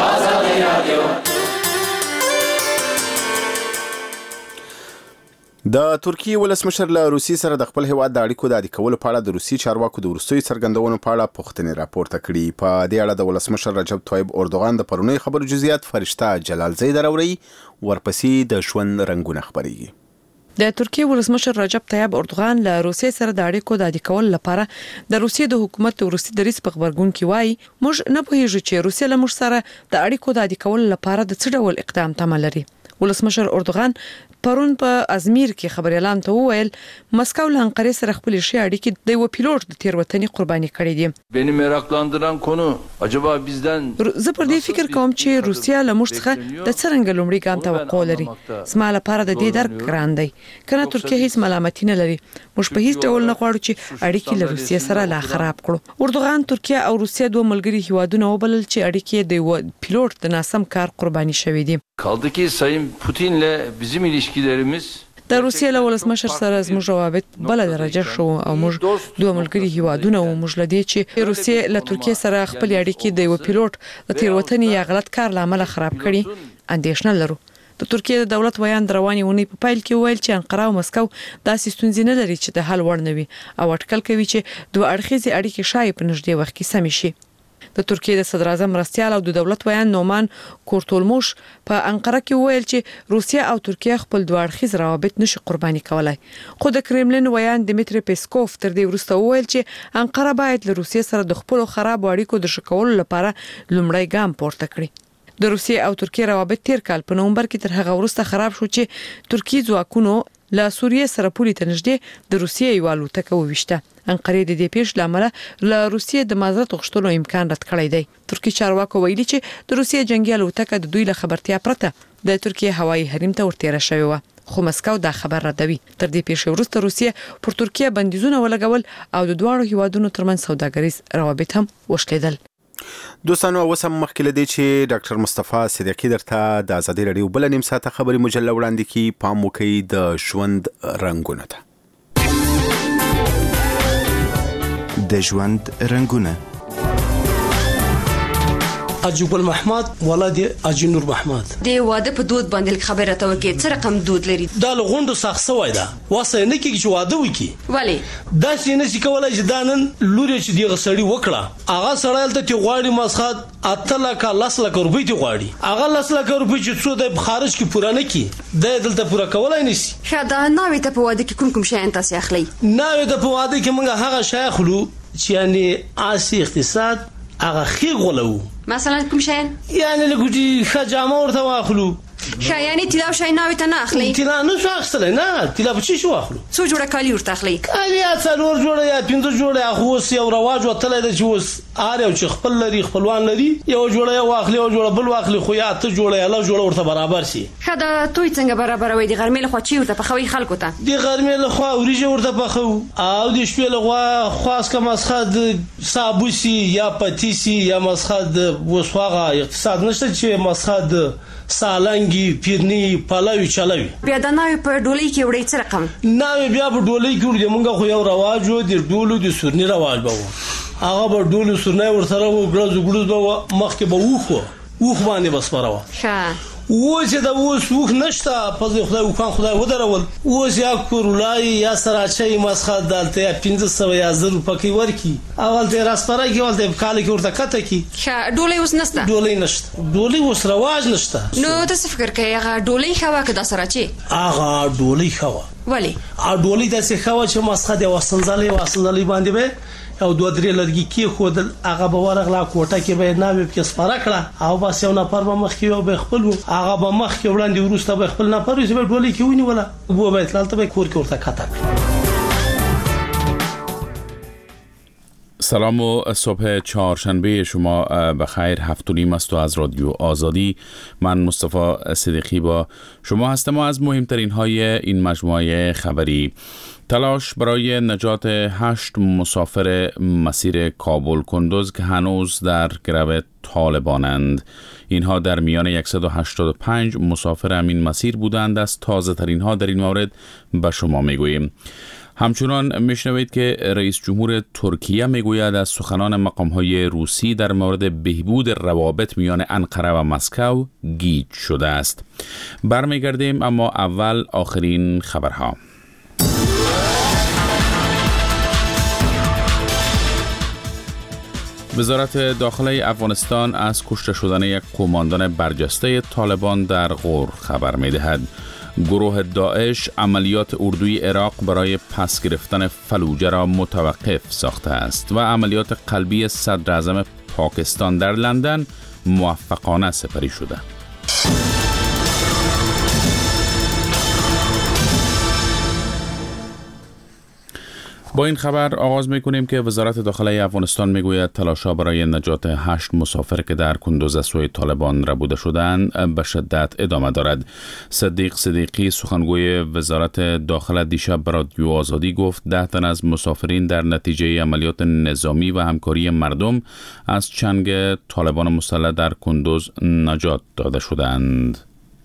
د ترکیه ولسمشر له روسیې سره د خپل هیواد د اړیکو د عادي کولو په اړه د روسي چارواکو د وروستیو څرګندونو په اړه پوښتنې راپورته کړي. په دې اړه د ولسمشر رجب طیب اردوغان د پرونی خبرو جزئیات فرشته جلالزی دراوري، ورپسې د ژوند رنگونه خبريږي. د ترکیه ولسمشر رجب طیب اردوغان له روسیې سره د اړیکو د عادي کولو لپاره د روسیې د حکومت وروستي دریځ په خبرګون کې وایي موږ نه پوهیږو چې روسیه له موږ سره د اړیکو د عادي کولو لپاره د څه ډول اقدام تمه لري. ولسمشر اردوغان پرون په ازمیر کې خبر اعلان ته وویل مسکو له انقره سره خپل شي اړیکې د یو پیلوټ د تیروتنې قرباني کړې دي. beni meraklandıran konu acaba bizden زه پر دې فکر کوم چې روسیا له موږ څخه د څرنګه لومړي ګام توقع لري. زما لپاره د دې درک ګران دی. کنه ترکیه هیڅ ملامتي نه لري. موږ په هیڅ ډول نه غواړو چې اړیکې له روسیا سره لا خراب کړو. اردوغان ترکیه او روسیا دوه ملګري هیوادونه وبلل چې اړیکې د یو پیلوټ د ناسم کار قرباني شوې دي. kaldı ki Sayın Putin'le bizim ilişkilerimiz د روسیې له ولسمشر سره زموږ روابط بل درجه شو او موږ دوه ملګري هیوادونه او موږ لدی چې روسیې له ترکیه سره خپل اړیکې د یو پیلوټ د تیروتنې یا غلط کار لامل خراب کړي اندېښنه لرو. د ترکیه د دولت ویان رواني ونی په پایل کې ویل چې انقره او مسکو داسې ستونزې نه لري چې د حل وړ نه وي او اټکل کوي چې دوه اړخیزې اړیکې شای په نږدې وخت کې سم شي. د ترکیه د صدر اعظم مرستيال او د دولت ویان نومان کورتولموش په انقره کې ویل چې روسیا او ترکیه خپل دوه اړخیز روابط نشي قرباني کولای. خو د کرملین ویان دمیتری پیسکوف تر دې وروسته ویل چې انقره باید له روسیې سره د خپل خراب اړیکو د شکولو لپاره لومړی ګام پورته کړي. د روسیې او ترکیه روابط تیر کال په نومبر کې تر هغه وروسته خراب شو چې ترکیه ځواکونو له سوریې سره پولی ته نږدې د روسیې یو الوتکه وویشته. انقره د دې پیښ لامل له روسیې د معذرت غوښتلو امکان رد کړی دی. ترکیه چارواکو ویلي چې د روسیې جنگي الوتکه د دوی له خبرتیا پرته د ترکیه هوایي حریم ته ورتېره شوې و، خو مسکو دا خبر ردوي. تر دې پیښې وروسته روسیې پر ترکیه بندیزونه ولګول او د دواړو هیوادونو ترمنځ سوداګریز روابط هم وشلیدل. دوستانو اوس هم مخکې لدی چې ډاکټر مصطفی صدیقی درته د ازادي رادیو بل نیم ساعته خبري مجله وړاندې کی پام وکړي د ژوند رنگونه ته. د ژوند رنگونه اجو ګل محمد ولادي اجو نور محمد د واده په دود باندې خبره ته وکړي څه رقم دود لري؟ دا لغوندو سخصه وای دا واسه نه کیږي چې واده وکي ولی دا چې نه شي کولای چې دانن لوري چې دی غسړی وکړه هغه سړی ته تی غواړي مسخات اتل کا لاس لک روپۍ تی غواړي هغه لاس لک روپۍ چې څو د خارج کې پوره نه کی د دلته پوره کولای نشي. شاده ناوي ته په واده کې کوم کوم شی تاسو اخلي؟ ناوي ته په واده کې موږ هغه شی اخلو چې یعنی آسی اقتصاد هغه خي غولو. مثلا کوم شی؟ یعنی لګوټي خجامه ورته واخلو. شایانی تیلا شای ناوی ته نه اخلي؟ تیلا نه شو اخلي نه تیلا په چی شو اخلو؟ څو جوړه کالی ورته اخلي؟ کالی څلور جوړه یا پنځه جوړه خو یو رواج وتلای د جوس ار یو چې خپل لري خپلوان لري یو جوړه یو اخلي او جوړه بل واخلي خو یا ته جوړه یا له جوړه ورته برابر شي. خدا توي څنګه برابر وي د غرمې له خو چی ورته په خوي خلکو ته؟ د غرمې له خو وريجه ورته په خو او د شپې له خو خاص کا مسخد صابوسي یا پتیسي یا مسخد وسواغه اقتصاد نشته چې مسخد سالنګي پیرني پلاوي چلاوي. بیا د ناوې په ډولۍ کې وړي څه رقم؟ ناوې بیا په ډولۍ کې وړي مونږ خو یو رواج و د ډولو د سورني رواج به و. هغه به ډولو سورني ورسره و ګړز ګړز به مخکې به وخو وخ باندې بس پروا. ښه. اوس دا اوس وخ نشته په خدای وکړ خدای ودرول. اوس یا کورولای یا سراچي مسخه دالته پنځه سوه یا زر پکې ورکی. اول ته راسپره کې ولته کال کې ورته کته کی. ښه ډولۍ اوس نشته. ډولۍ نشته. ډولۍ اوس رواج نشته. نو تاسو فکر کوئ هغه ډولۍ خوا کې د سراچي؟ هغه ډولۍ خوا. ولی؟ ا ډولۍ د څه خوا چې مسخه د وسنځلې وسنځلې باندې به او دوه درې لرګي کې خودل هغه به ورغلا کوټه کې به ناوې کې سپاره کړه او بس یو نفر به مخ کې به خپل هغه به مخ کې وړاندې ورسته به خپل نفر یې به ډولۍ کې ونیوله وو به تلته به کور کې ورته کاته. سلام و صبح چهارشنبه شما بخیر. هفت و نیم است و از رادیو آزادی من مصطفی صدیقی با شما هستم و از مهمترین های این مجموعه خبری. تلاش برای نجات هشت مسافر مسیر کابل کندوز که هنوز در گرو طالبانند. اینها در میان صد و هشتاد و پنج مسافر همین مسیر بودند. از تازه ترین ها در این مورد به شما میگوییم. همچنان میشنوید که رئیس جمهور ترکیه میگوید از سخنان مقام‌های روسی در مورد بهبود روابط میان انقره و مسکو گیج شده است. برمیگردیم اما اول آخرین خبرها. وزارت داخله افغانستان از کشته شدن یک قماندان برجسته طالبان در غور خبر می‌دهد. گروه داعش عملیات اردوی عراق برای پس گرفتن فلوجه را متوقف ساخته است و عملیات قلبی صدر اعظم پاکستان در لندن موفقانه سپری شده. با این خبر آغاز می‌کنیم که وزارت داخله افغانستان میگوید تلاش‌ها برای نجات هشت مسافر که در کندوز از سوی طالبان ربوده شدند به شدت ادامه دارد. صدیق صدیقی سخنگوی وزارت داخله دیشب به رادیو آزادی گفت ده تن از مسافرین در نتیجه عملیات نظامی و همکاری مردم از چنگ طالبان مسلح در کندوز نجات داده شدند.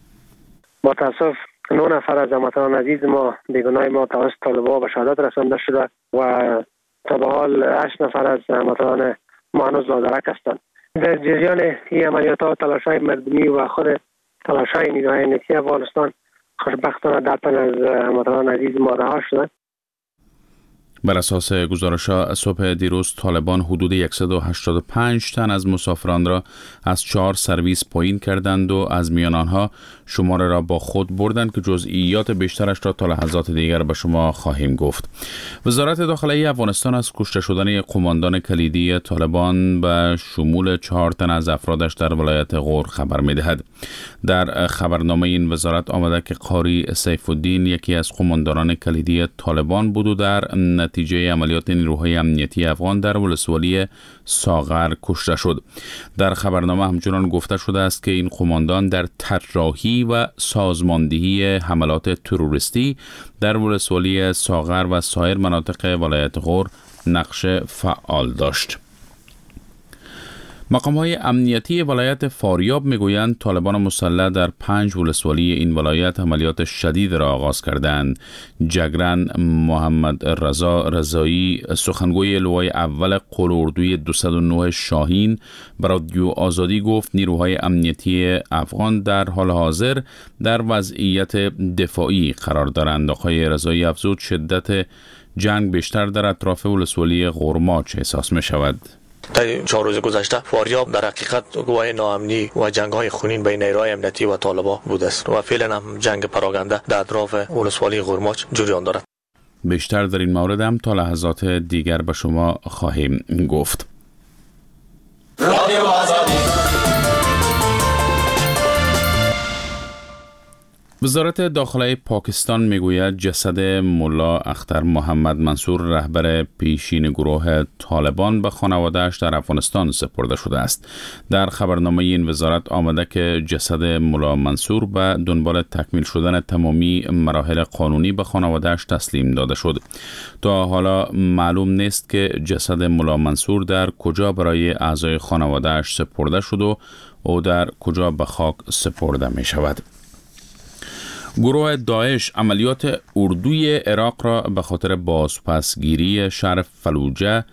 متاسف نه نفر از هموطنان عزیز ما بیگناه ما توسط طالبان به شهادت رسانده شده و تا به حال هشت نفر از هموطنان ما هنوز لادرک هستند. در جریان این عملیات ها تلاش‌های مردمی و خود تلاش‌های نیروهای امنیتی افغانستان خوشبختانه ده تن از هموطنان عزیز ما رها شدند. بر اساس گزارش‌ها صبح دیروز طالبان حدود صد و هشتاد و پنج تن از مسافران را از چهار سرویس پایین کردند و از میان آنها شماره را با خود بردند که جزئیات بیشترش را تا لحظات دیگر به شما خواهیم گفت. وزارت داخله افغانستان از کشته شدن قماندان کلیدی طالبان به شمول چهار تن از افرادش در ولایت غور خبر می‌دهد. در خبرنامه این وزارت آمده که قاری سیف الدین یکی از قماندانان کلیدی طالبان بود و در نتیجه عملیات نیروهای امنیتی افغان در ولسوالی ساغر کشته شد. در خبرنامه همچنان گفته شده است که این قماندان در طراحی و سازماندهی حملات تروریستی در ولسوالی ساغر و سایر مناطق ولایت غور نقش فعال داشت. مقام‌های امنیتی ولایت فاریاب میگویند طالبان مسلح در پنج ولسوالی این ولایت عملیات شدید را آغاز کردند. جگرن محمد رضا رضایی سخنگوی لوای اول قول اردوی دویست و نه شاهین به رادیو آزادی گفت نیروهای امنیتی افغان در حال حاضر در وضعیت دفاعی قرار دارند. آقای رضایی افزود شدت جنگ بیشتر در اطراف ولسوالی غورماچ احساس می شود. در چهار روز گذشته فاریاب در حقیقت گواه ناامنی و جنگ‌های خونین بین نیروهای امنیتی و طالبان بوده است و فعلا هم جنگ پراکنده در اطراف ولسوالی غورماچ جریان دارد. بیشتر در این مورد هم تا لحظات دیگر به شما خواهیم گفت. رادیو آزادی. وزارت داخله پاکستان میگوید جسد ملا اختر محمد منصور رهبر پیشین گروه طالبان به خانواده‌اش در افغانستان سپرده شده است. در خبرنامه این وزارت آمده که جسد ملا منصور به دنبال تکمیل شدن تمامی مراحل قانونی به خانواده‌اش تسلیم داده شد. تا حالا معلوم نیست که جسد ملا منصور در کجا برای اعضای خانواده‌اش سپرده شد و او در کجا به خاک سپرده می شود. گروه داعش عملیات اردوی عراق را به خاطر بازپسگیری شهر فلوجه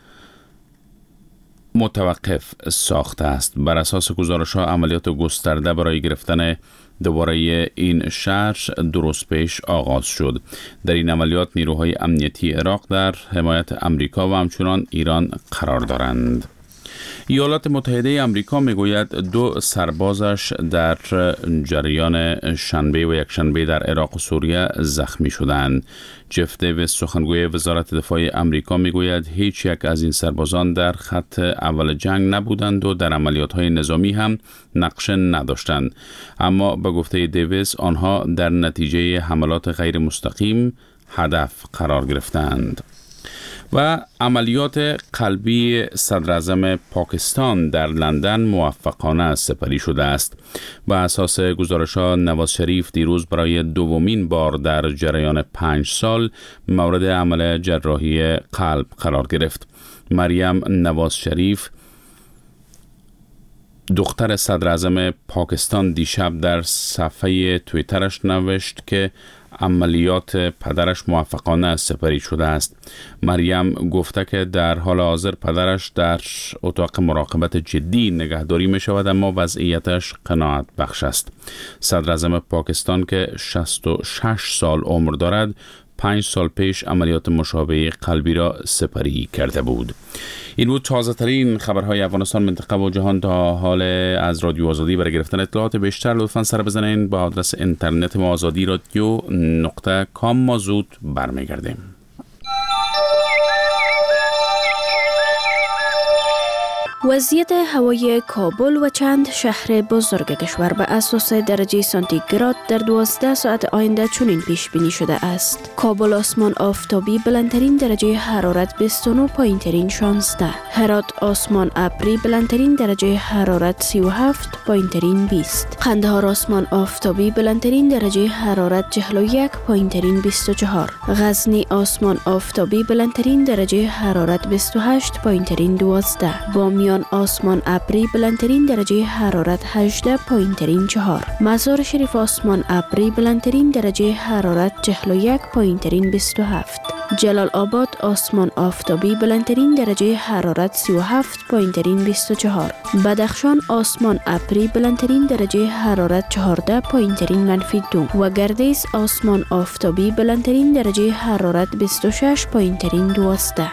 متوقف ساخته است. بر اساس گزارش‌ها عملیات گسترده برای گرفتن دوباره این شهر درست پیش آغاز شد. در این عملیات نیروهای امنیتی عراق در حمایت امریکا و همچنان ایران قرار دارند. ایالات متحده آمریکا میگوید دو سربازش در جریان شنبه و یک شنبه در عراق و سوریه زخمی شدند. جف دیویس سخنگوی وزارت دفاع آمریکا میگوید هیچ یک از این سربازان در خط اول جنگ نبودند و در عملیات‌های نظامی هم نقش نداشتند، اما به گفته دیویس آنها در نتیجه حملات غیر مستقیم هدف قرار گرفتند. و عملیات قلبی صدراعظم پاکستان در لندن موفقانه سپری شده است. به اساس گزارش‌ها نواز شریف دیروز برای دومین بار در جریان پنج سال مورد عمل جراحی قلب قرار گرفت. مریم نواز شریف دختر صدراعظم پاکستان دیشب در صفحه توییترش نوشت که عملیات پدرش موفقانه سپری شده است. مریم گفته که در حال حاضر پدرش در اتاق مراقبت جدی نگهداری می شود، اما وضعیتش قناعت بخش است. صدراعظم پاکستان که شصت و شش سال عمر دارد پنج سال پیش عملیات مشابه قلبی را سپری کرده بود. این بود تازه ترین خبرهای افغانستان، منطقه و جهان. تا حال از رادیو آزادی برای گرفتن اطلاعات بیشتر لطفاً سر بزنین با آدرس اینترنت ما آزادی رادیو نقطه کام. ما زود برمیگردیم. وضعیت هوای کابل و چند شهر بزرگ کشور به اساس درجه سانتیگراد در دوازده ساعت آینده چنین پیش بینی شده است. کابل آسمان آفتابی بلندترین درجه حرارت بیست و نه، پایین ترین شانزده. هرات آسمان ابری بلندترین درجه حرارت سی و هفت، پایین ترین بیست. قندهار آسمان آفتابی بلندترین درجه حرارت چهل و یک، پایین ترین بیست و چهار. غزنی آسمان آفتابی بلندترین درجه حرارت بیست و هشت، پایین ترین دوازده. بامیان آسمان ابری بلندترین درجه حرارت هجده، پایین ترین چهار. مزار شریف آسمان ابری بلندترین درجه حرارت چهل و یک، پایین ترین بیست و هفت. جلال آباد آسمان آفتابی بلندترین درجه حرارت سی و هفت، پایین ترین بیست و چهار. بدخشان آسمان ابری بلندترین درجه حرارت چهارده، پایین ترین منفی دو. و گردیز آسمان آفتابی بلندترین درجه حرارت بیست و شش، پایین ترین دوازده.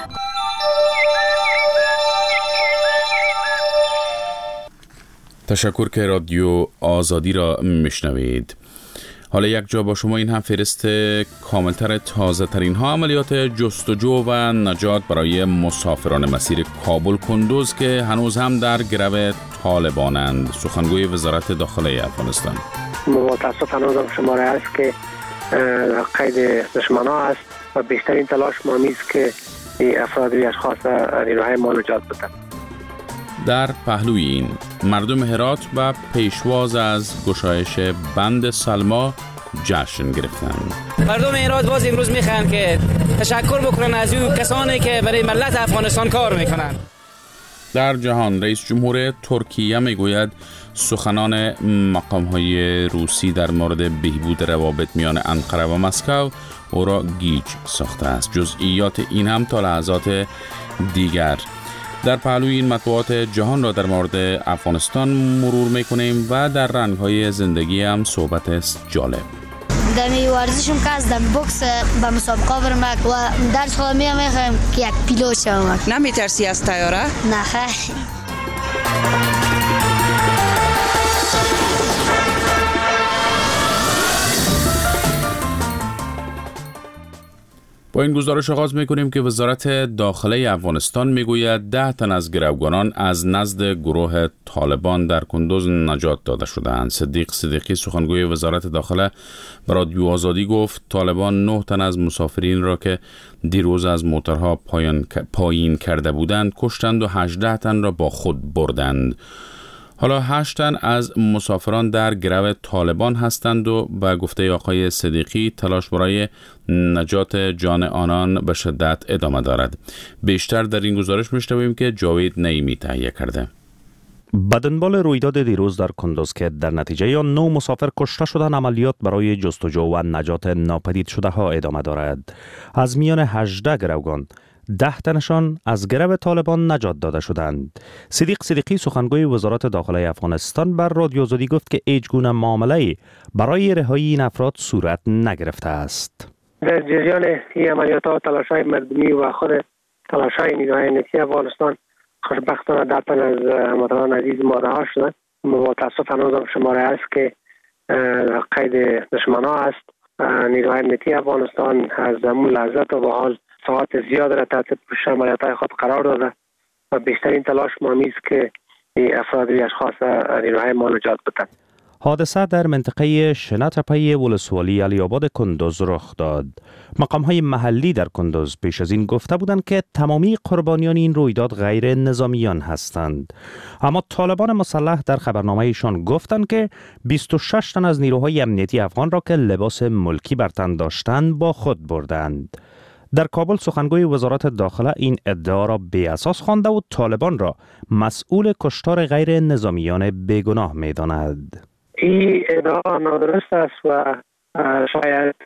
تشکر که رادیو آزادی را میشنوید. حالا یک جا با شما این هم فهرست کاملتر تازه ترین ها عملیات جستجو و نجات برای مسافران مسیر کابل کندوز که هنوز هم در گرو طالبانند. سخنگوی وزارت داخله افغانستان: متاسف هنوز هم شماره است که قید دشمن ها است و بیشترین تلاش ما نیست که این افراد و اشخاص نیروهای ما نجات بدن. در پهلوی این مردم هرات و پیشواز از گشایش بند سلما جشن گرفتند. مردم هرات باز امروز میخوان که تشکر بکنن از اون کسانی که برای ملت افغانستان کار میکنن. در جهان رئیس جمهور ترکیه میگوید سخنان مقام‌های روسی در مورد بهبود روابط میان انقره و مسکو او را گیج ساخته است. جزئیات این هم تا لحظات دیگر. در پهلوی این مطبوعات جهان را در مورد افغانستان مرور میکنیم و در رنگ‌های زندگی هم صحبت است جالب. دمی ورزشم که از دمی بوکس به مسابقه برم و درس خواهم میخوایم که یک پیلوت شوم. نمیترسی از طیاره؟ نه خیر. با این گزارش آغاز میکنیم که وزارت داخله افغانستان میگوید ده تن از گروگانان از نزد گروه طالبان در کندوز نجات داده شدند. صدیق صدیقی سخنگوی وزارت داخله به رادیو آزادی گفت طالبان نه تن از مسافرین را که دیروز از موترها پایین, پایین کرده بودند کشتند و هجده تن را با خود بردند. حالا هشت تن از مسافران در گرو طالبان هستند و به گفته آقای صدیقی تلاش برای نجات جان آنان به شدت ادامه دارد. بیشتر در این گزارش میشنویم که جاوید نعیمی تهیه کرده. به دنبال رویداد دیروز در کندوز که در نتیجه آن نه مسافر کشته شدن، عملیات برای جستجو و نجات ناپدید شده ها ادامه دارد. از میان هجده گروگان ده تنشان از گرو طالبان نجات داده شدند. صدیق صدیقی سخنگوی وزارت داخله افغانستان بر رادیو آزادی گفت که هیچ گونه معامله برای رهایی این افراد صورت نگرفته است. در جریان این عملیات ها تلاش‌های مردمی و خود تلاش‌های نیروهای امنیتی افغانستان خوشبختانه ده تن از هموطنان عزیز ما رها شدند. با تاسف هنوز هم شماره است که قید دشمنان است. نیروهای امنیتی افغانستان از همون لحظه تا به حال ساعت زیاد را تحت پوشش عملیات‌های خود قرار داده و بیشترین تلاش ما است که این افراد و اشخاص نیروهای ما نجات بدن. حادثه در منطقه شناتپی ولسوالی علی آباد کندوز رخ داد. مقام‌های محلی در کندوز پیش از این گفته بودند که تمامی قربانیان این رویداد غیر نظامیان هستند. اما طالبان مسلح در خبرنامه‌ایشان گفتند که بیست و شش تن از نیروهای امنیتی افغان را که لباس ملکی بر تن داشتند با خود بردند. در کابل سخنگوی وزارت داخله این ادعا را بی اساس خوانده و طالبان را مسئول کشتار غیر نظامیان بیگناه می‌داند. این ادعا نادرست است و شاید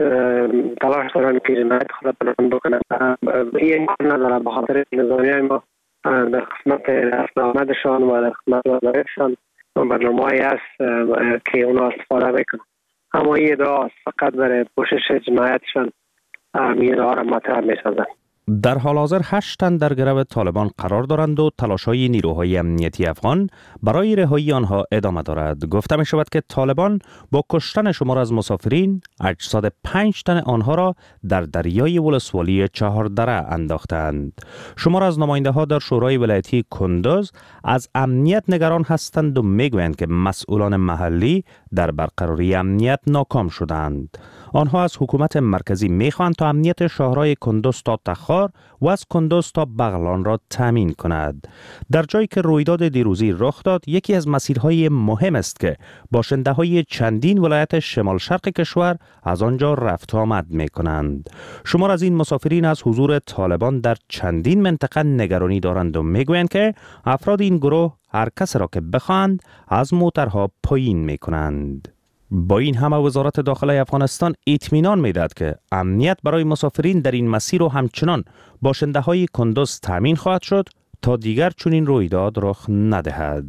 تلاش دارند که جنایت خود پنهان بکنند. این امکان نداره به خاطر نظامیان ما در قسمت رفت‌آمدشان و در قسمت وظایفشان برنامه‌ای است که اونا استفاده میکنند. اما این ادعا فقط برای پوشش جنایتشان این ادعا را مطرح می‌سازند. در حال حاضر هشت تن در گرو طالبان قرار دارند و تلاش‌های نیروهای امنیتی افغان برای رهایی آنها ادامه دارد. گفته می شود که طالبان با کشتن شمار از مسافرین اجساد پنج تن آنها را در دریای ولسوالی چهاردره انداختند. شمار از نماینده ها در شورای ولایتی کندوز از امنیت نگران هستند و میگویند که مسئولان محلی در برقراری امنیت ناکام شدند. آنها از حکومت مرکزی میخواهند تا امنیت شهرهای کندوز تا تخار و از کندوز تا بغلان را تامین کند. در جایی که رویداد دیروزی رخ داد، یکی از مسیرهای مهم است که باشنده های چندین ولایت شمال شرق کشور از آنجا رفت آمد می کنند. شمار از این مسافرین از حضور طالبان در چندین منطقه نگرانی دارند و میگویند که افراد این گروه هر کس را که بخواهند از موترها پایین می کنند. با این همه وزارت داخله افغانستان اطمینان می‌دهد که امنیت برای مسافرین در این مسیر و همچنان باشنده های کندوز تامین خواهد شد تا دیگر چنین رویداد رخ ندهد.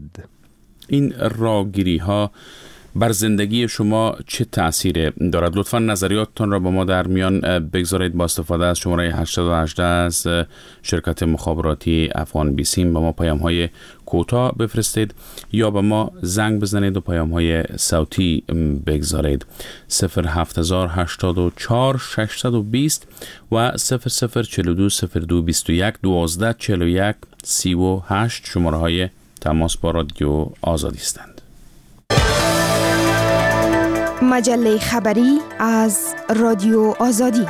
این راهگیری ها بر زندگی شما چه تأثیر دارد؟ لطفاً نظریاتتان را با ما در میان بگذارید. با استفاده از شماره هشت هشت از شرکت مخابراتی افغان بیسیم با ما پیام های کوتاه بفرستید یا به ما زنگ بزنید و پیام های صوتی بگذارید. صفر هفت هزار هشتاد و چهار ششصد و بیست و صفر صفر چهل و دو صفر دو بیست و یک دوازده چهل و یک سی و هشت شماره های تماس با رادیو آزادی هستند. مجله خبری از رادیو آزادی.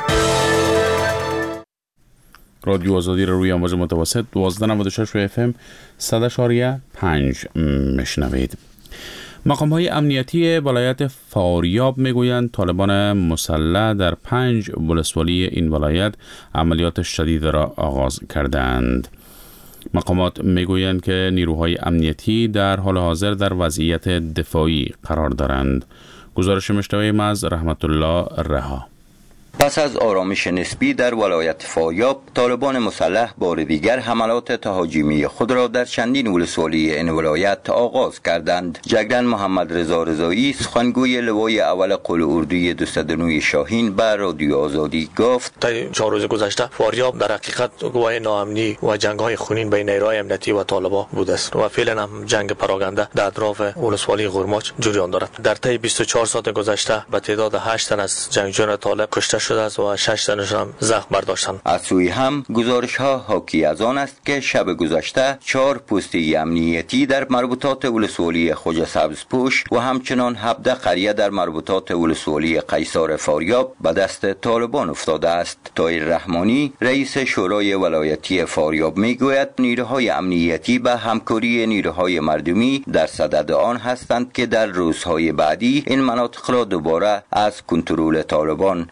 رادیو آزادی را روی امواج متوسط دوازده نود و شش اف ام صد اشاریه پنج میشنوید. مقام های امنیتی ولایت فاریاب میگویند طالبان مسلح در پنج ولسوالی این ولایت عملیات شدید را آغاز کردند. مقامات میگویند که نیروهای امنیتی در حال حاضر در وضعیت دفاعی قرار دارند. گزارش مشتوی از رحمت الله رها. پس از آرامش نسبی در ولایت فاریاب، طالبان مسلح بار دیگر حملات تهاجمی خود را در چندین ولسوالی این ولایت آغاز کردند. جگرن محمد رضا رضایی سخنگوی لوای اول قل اردوی دویست و نه شاهین به رادیو آزادی گفت: تا چهار روز گذشته فاریاب در حقیقت گواه ناامنی و جنگ‌های خونین بین نیروهای امنیتی و طالبان بوده است و فعلا هم جنگ پراگنده در اطراف ولسوالی غرماچ جریان دارد. در طی بیست و چهار ساعت گذشته به تعداد هشت تن از جنگجویان طالب کشته شده است و شش تنشان هم زخم برداشتند. از سوی هم گزارش ها حاکی از آن است که شب گذشته چهار پسته امنیتی در مربوطات ولسوالی خوجه سبزپوش و همچنان هفده قریه در مربوطات ولسوالی قیصار فاریاب به دست طالبان افتاده است. طاهر رحمانی رئیس شورای ولایتی فاریاب میگوید نیروهای امنیتی به همکاری نیروهای مردمی در صدد آن هستند که در روزهای بعدی این مناطق را دوباره از کنترل طالبان آزاد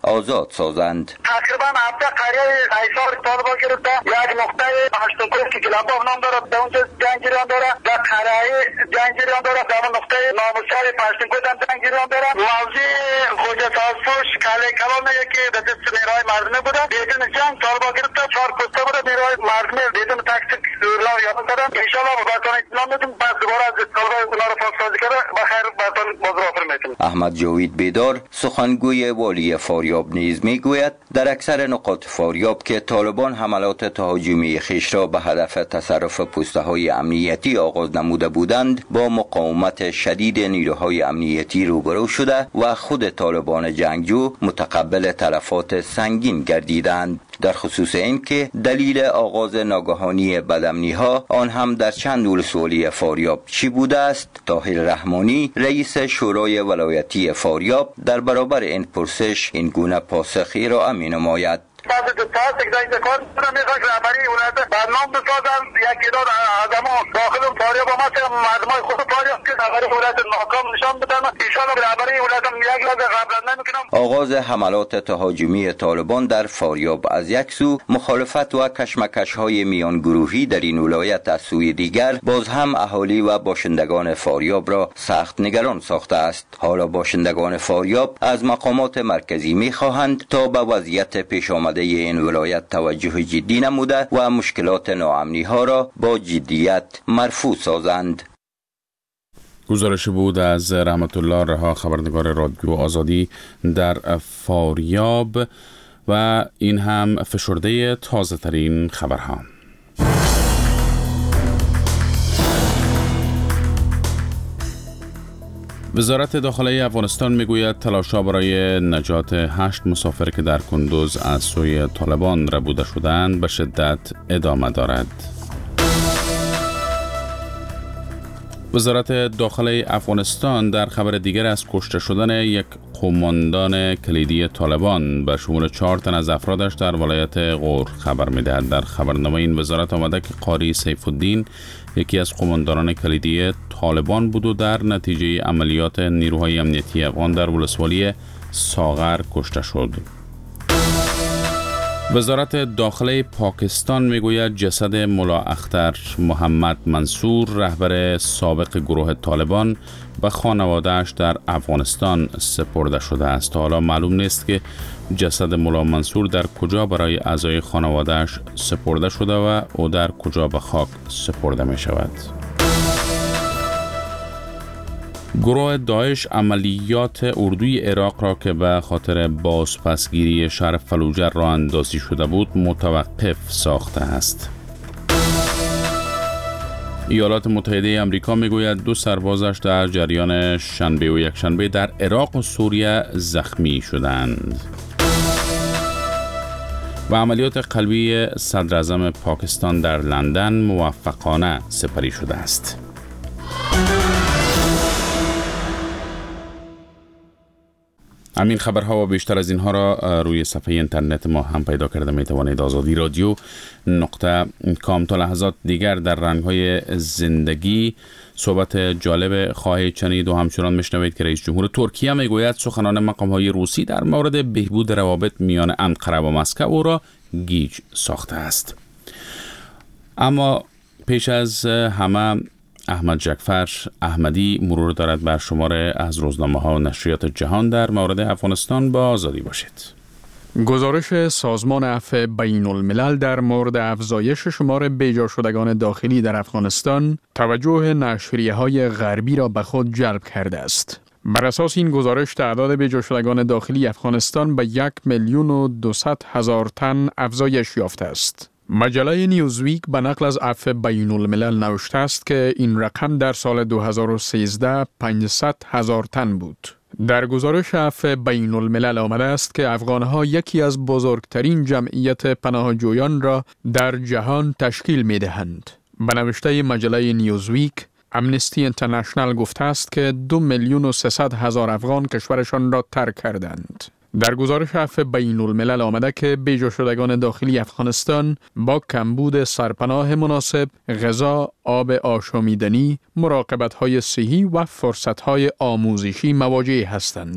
مشکلات سازند. تقریبا هفته قریه ایثار طالبان گرفته یک نقطه هشتم که گلاباف نام داره در اونجا جنگ جریان داره، در قریه جنگ جریان داره، در نقطه ناموسای پشتون هم جنگ جریان داره. موضوع خوجه سازپوش کله کلام که در دست نیروهای مردمی بوده، دیدن جنگ طالبان گرفته چهار پسته بوده، نیروهای مردمی دیدن تکتیک سورلا یاد دارن. انشالله براتون اطلاع میدیم، پس دوباره از طالبان اونا رو پاسداری کرده بخیر براتون موضوع آفر میتونیم. احمد جاوید بیدار سخنگوی والی فاریاب نیز میگوید در اکثر نقاط فاریاب که طالبان حملات تهاجمی خویش را به هدف تصرف پوسته های امنیتی آغاز نموده بودند، با مقاومت شدید نیروهای امنیتی روبرو شده و خود طالبان جنگجو متقبل تلفات سنگین گردیدند. در خصوص این که دلیل آغاز ناگهانی بدامنی ها آن هم در چند ولسوالی فاریاب چی بوده است، طاهر رحمانی رئیس شورای ولایتی فاریاب در برابر این پرسش این گونه پاسخی را می نماید. بعد از تاس یک دکان بودم میخواست رهبری ولایت برنامه بسازم، یک تعداد آدما داخل فاریاب ما مردمای خود فاریاب که رهبری ولایت ناکام نشان بدن، ان شاء الله رهبری ولایت یک لحظه قبل نمیکنم. آغاز حملات تهاجمی طالبان در فاریاب از یک سو، مخالفت و کشمکش های میان گروهی در این ولایت از سوی دیگر باز هم اهالی و باشندگان فاریاب را سخت نگران ساخته است. حالا باشندگان فاریاب از مقامات مرکزی میخواهند تا به وضعیت پیش آمده این ولایت توجه جدی نموده و مشکلات ناامنی ها را با جدیت مرفوع سازند. گزارش بود از رحمت الله رها، خبرنگار رادیو آزادی در فاریاب، و این هم فشرده تازه ترین خبرها. وزارت داخلی افغانستان میگوید تلاش‌ها برای نجات هشت مسافر که در کندوز از سوی طالبان ربوده شدند به شدت ادامه دارد. وزارت داخلی افغانستان در خبر دیگر از کشته شدن یک قماندان کلیدی طالبان به شمول چهار تن از افرادش در ولایت غور خبر می‌دهد. در خبرنامه این وزارت آمده که قاری سیف الدین یکی از قماندانان کلیدی طالبان بود و در نتیجه عملیات نیروهای امنیتی افغان در ولسوالی ساغر کشته شد. وزارت داخلی پاکستان میگوید جسد ملا اختر محمد منصور رهبر سابق گروه طالبان به خانواده‌اش در افغانستان سپرده شده است. حالا معلوم نیست که جسد ملا منصور در کجا برای اعضای خانواده‌اش سپرده شده و او در کجا به خاک سپرده می شود. گروه داعش عملیات اردوی عراق را که به خاطر بازپسگیری شهر فلوجه راه اندازی شده بود متوقف ساخته است. ایالات متحده آمریکا میگوید دو سربازش در جریان شنبه و یک شنبه در عراق و سوریه زخمی شدند. و عملیات قلبی صدر اعظم پاکستان در لندن موفقانه سپری شده است. همین خبرها و بیشتر از اینها را روی صفحه اینترنت ما هم پیدا کرده می توانید. آزادی رادیو نقطه کام. تا لحظات دیگر در رنگ‌های زندگی صحبت جالب خواهید شنید و همچنان میشنوید که رئیس جمهور ترکیه میگوید سخنان مقام‌های روسی در مورد بهبود روابط میان انقره و مسکو او را گیج ساخته است. اما پیش از همه احمد جعفر احمدی مرور دارد بر شماره از روزنامه‌ها و نشریات جهان در مورد افغانستان. با آزادی باشید. گزارش سازمان عفو بین الملل در مورد افزایش شمار بیجا شدگان داخلی در افغانستان توجه نشریه‌های غربی را به خود جلب کرده است. بر اساس این گزارش تعداد بیجا شدگان داخلی افغانستان به یک میلیون و دویست هزار تن افزایش یافته است. مجله نیوزویک به نقل از عفو بین الملل نوشته است که این رقم در سال دو هزار و سیزده پانصد هزار تن بود. در گزارش عفو بین الملل آمده است که افغانها یکی از بزرگترین جمعیت پناهجویان را در جهان تشکیل می دهند. به نوشته مجله نیوزویک، امنستی اینترنشنال گفته است که دو میلیون و سیصد هزار افغان کشورشان را ترک کردند. در گزارش عفو بین الملل آمده که بیجا شدگان داخلی افغانستان با کمبود سرپناه مناسب، غذا، آب آشامیدنی، مراقبت‌های صحی و فرصت‌های آموزشی مواجه هستند.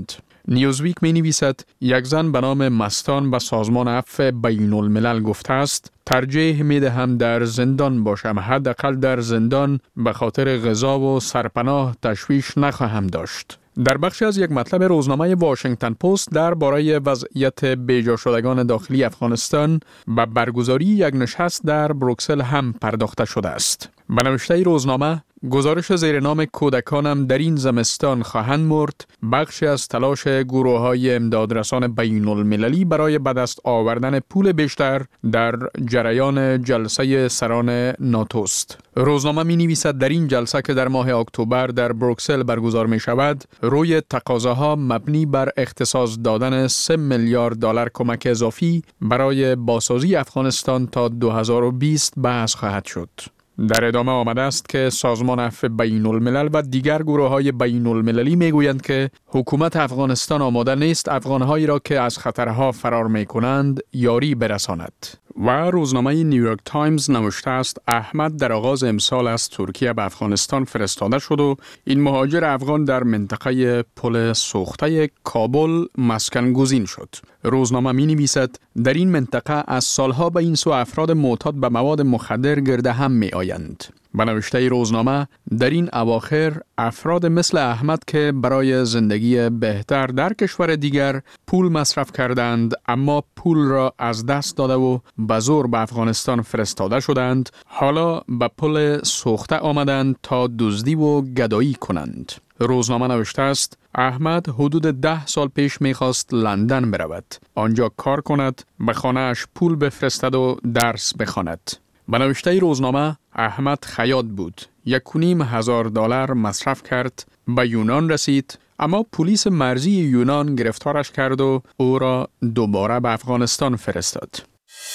نیوزویک می نویسد یک زن به نام مستان به سازمان عفو بین الملل گفته است ترجیح می دهم در زندان باشم، حداقل در زندان به خاطر غذا و سرپناه تشویش نخواهم داشت. در بخشی از یک مطلب روزنامه واشنگتن پست درباره وضعیت بیجا شدگان داخلی افغانستان به برگزاری یک نشست در بروکسل هم پرداخته شده است. به نوشته روزنامه گزارش زیر نام کودکانم در این زمستان خواهند مرد بخشی از تلاش گروه‌های امدادرسان بین المللی برای به دست آوردن پول بیشتر در جریان جلسه سران ناتو است. روزنامه می نویسد در این جلسه که در ماه اکتبر در بروکسل برگزار می شود روی تقاضاها مبنی بر اختصاص دادن سه میلیارد دلار کمک اضافی برای بازسازی افغانستان تا دو هزار و بیست بحث خواهد شد. در ادامه آمده است که سازمان عفو بین الملل و دیگر گروه‌های بین المللی میگویند که حکومت افغانستان آماده نیست افغان‌هایی را که از خطرها فرار می‌کنند یاری برساند. و روزنامه نیویورک تایمز نوشته است احمد در آغاز امسال از ترکیه به افغانستان فرستاده شد و این مهاجر افغان در منطقه پل سوخته کابل مسکن گزین شد. روزنامه می نویسد در این منطقه از سالها به این سو افراد معتاد به مواد مخدر گرده هم می آیند. به نوشته روزنامه در این اواخر افراد مثل احمد که برای زندگی بهتر در کشور دیگر پول مصرف کردند اما پول را از دست داده و به زور به افغانستان فرستاده شدند حالا به پل سوخته آمدند تا دزدی و گدایی کنند. روزنامه نوشته است احمد حدود ده سال پیش میخواست لندن برود آنجا کار کند به خانه‌اش پول بفرستد و درس بخواند. به نوشته روزنامه احمد خیاط بود. یک و نیم هزار دلار مصرف کرد به یونان رسید اما پلیس مرزی یونان گرفتارش کرد و او را دوباره به افغانستان فرستاد.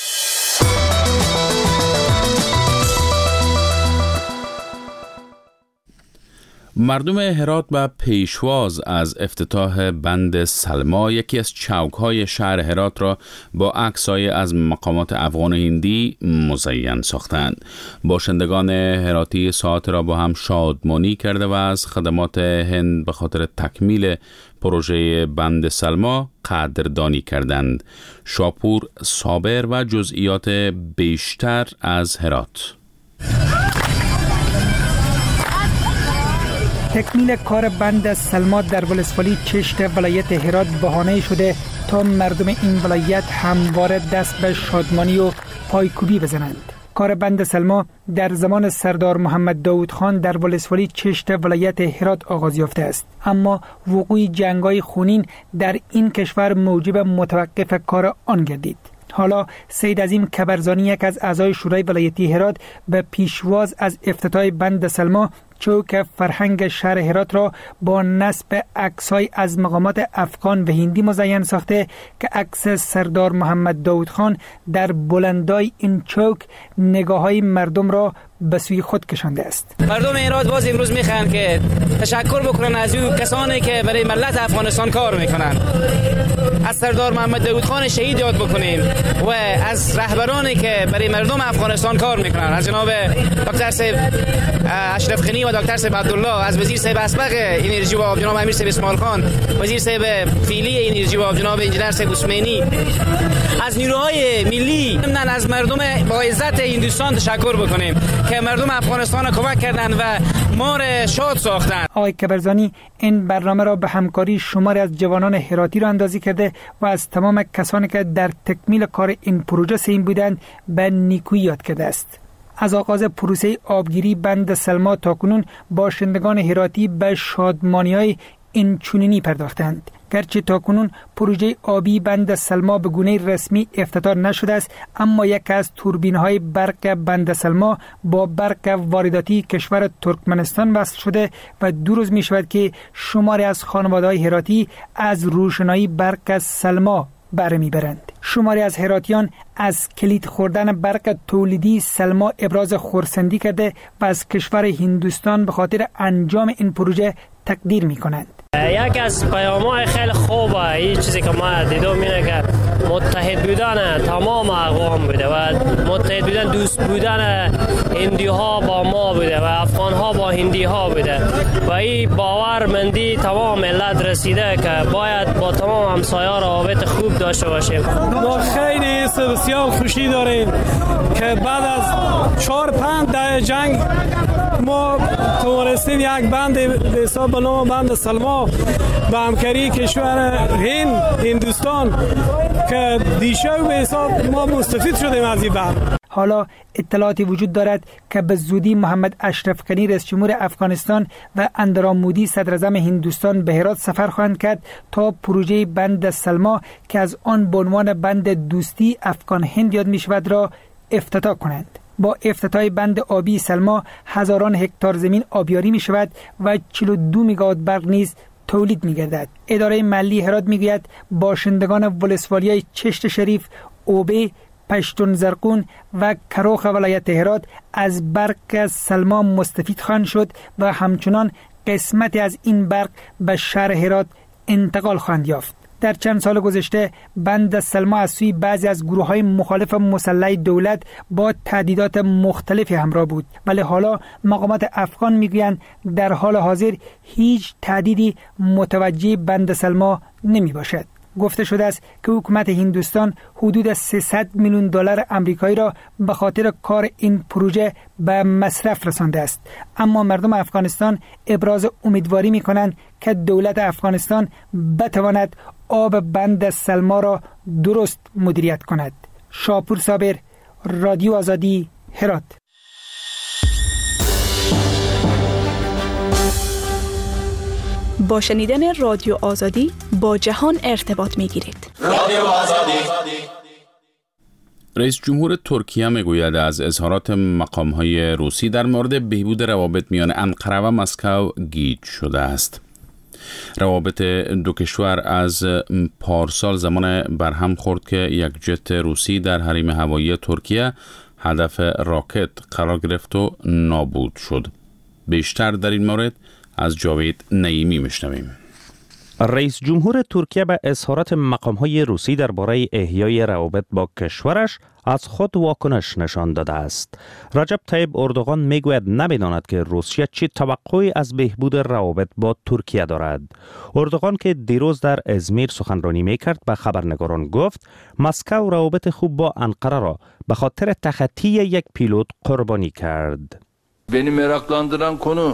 مردم هرات به پیشواز از افتتاح بند سلما یکی از چوک‌های شهر هرات را با عکس‌های از مقامات افغان و هندی مزین ساختند. باشندگان هراتی ساعت را با هم شادمانی کرده و از خدمات هند به خاطر تکمیل پروژه بند سلما قدردانی کردند. شاپور صابر و جزئیات بیشتر از هرات. تکمیل کار بند سلما در ولسوالی چشت ولایت هرات بهانه شده تا مردم این ولایت همواره دست به شادمانی و پایکوبی بزنند. کار بند سلما در زمان سردار محمد داود خان در ولسوالی چشت ولایت هرات آغاز یافته است، اما وقوع جنگ‌های خونین در این کشور موجب متوقف کار آن گردید. حالا سید عظیم کبرزانی یک از اعضای شورای ولایتی هرات به پیشواز از افتتاح بند سلما چوک فرهنگ شهر هرات را با نصب عکس‌های از مقامات افغان و هندی مزین ساخته که عکس سردار محمد داود خان در بلندای این چوک نگاه‌های مردم را به سوی خود کشانده است. مردم هرات باز امروز میخوان که تشکر بکنن از اون کسانی که برای ملت افغانستان کار میکنن. از سردار محمد داود خان شهید یاد بکنیم و از رهبرانی که برای مردم افغانستان کار میکنن، از جناب دکتر صاحب اشرف غنی و دکتر صاحب عبدالله، از وزیر صاحب اسبق انرژی و آب جناب امیر صاحب اسماعیل خان، وزیر صاحب فیلی انرژی و آب جناب انجینر صاحب عثمانی، از نیروهای ملی، من از مردم با عزت هندوستان تشکر بکنیم که مردم افغانستان را کمک کردند و ما را شاد ساختند. آقای کبرزانی این برنامه را به همکاری شماری از جوانان هراتی را اندازی کرده و از تمام کسانی که در تکمیل کار این پروژه سهیم بودند به نیکویی یاد کرده است. از آغاز پروسه آبگیری بند سلما تاکنون باشندگان هراتی به شادمانی‌های این چنینی پرداختند. گرچه تاکنون پروژه آبی بند سلما به گونه رسمی افتتاح نشده است، اما یک از توربین‌های برق بند سلما با برق وارداتی کشور ترکمنستان وصل شده و دو روز می شود که شماری از خانواده‌های هراتی از روشنایی برق سلما بهره میبرند. شماری از هراتیان از کلید خوردن برق تولیدی سلما ابراز خرسندی کرده و از کشور هندوستان به خاطر انجام این پروژه تقدیر میکنند. یک از پیام‌های خیلی خوبه این چیزی که ما دیدم اینه که متحد بودن تمام اقوام بوده و متحد بودن دوست بودن هندی ها با ما بوده و افغان ها با هندی ها بوده و این باورمندی تمام ملت رسیده که باید با تمام همسایه‌ها روابط خوب داشته باشیم. ما خیلی بسیار خوشی داریم که بعد از چهار پنج دهه جنگ ما تونستیم یک بند به حساب به نام بند سلما به همکاری کشور هند هندوستان که دیشب به حساب ما مستفید شدیم از این بند. حالا اطلاعاتی وجود دارد که به زودی محمد اشرف غنی رئیس جمهور افغانستان و اندرا مودی صدر اعظم هندوستان به هرات سفر خواهند کرد تا پروژه بند سلما که از آن به عنوان بند دوستی افغان هند یاد می شود را افتتاح کنند. با افتتاح بند آبی سلما هزاران هکتار زمین آبیاری می شود و چهل و دو مگاوات برق نیز تولید می گردد. اداره محلی هرات می گوید باشندگان ولسوالیای چشت شریف، اوبه، پشتون زرقون و کروخ ولایت هرات از برق سلما مستفید خواهند شد و همچنان قسمتی از این برق به شهر هرات انتقال خواهند یافت. در چند سال گذشته بند سلما از سوی بعضی از گروه‌های مخالف مسلح دولت با تهدیدات مختلفی همراه بود، ولی حالا مقامات افغان میگویند در حال حاضر هیچ تهدیدی متوجه بند سلما نمی باشد. گفته شده است که حکومت هندوستان حدود سیصد میلیون دلار آمریکایی را به خاطر کار این پروژه به مصرف رسانده است، اما مردم افغانستان ابراز امیدواری می کنند که دولت افغانستان بتواند آب بند سلما را درست مدیریت کند. شاپور صابر، رادیو آزادی، هرات. با شنیدن رادیو آزادی با جهان ارتباط می‌گیرید. رادیو آزادی. رئیس جمهور ترکیه میگوید از اظهارات مقام‌های روسی در مورد بهبود روابط میان انقره و مسکو گیج شده است. روابط دو کشور از پارسال زمان برهم خورد که یک جت روسی در حریم هوایی ترکیه هدف راکت قرار گرفت و نابود شد. بیشتر در این مورد از جاوید نعیمی میشنویم. رئیس جمهور ترکیه به اظهارات مقام‌های روسی درباره احیای روابط با کشورش از خود واکنش نشان داده است. رجب طیب اردوغان میگوید نمی‌داند که روسیه چه توقعی از بهبود روابط با ترکیه دارد. اردوغان که دیروز در ازمیر سخنرانی میکرد به خبرنگاران گفت مسکو روابط خوب با انقره را به خاطر تخطی یک پیلوت قربانی کرد. beni meraklandıran konu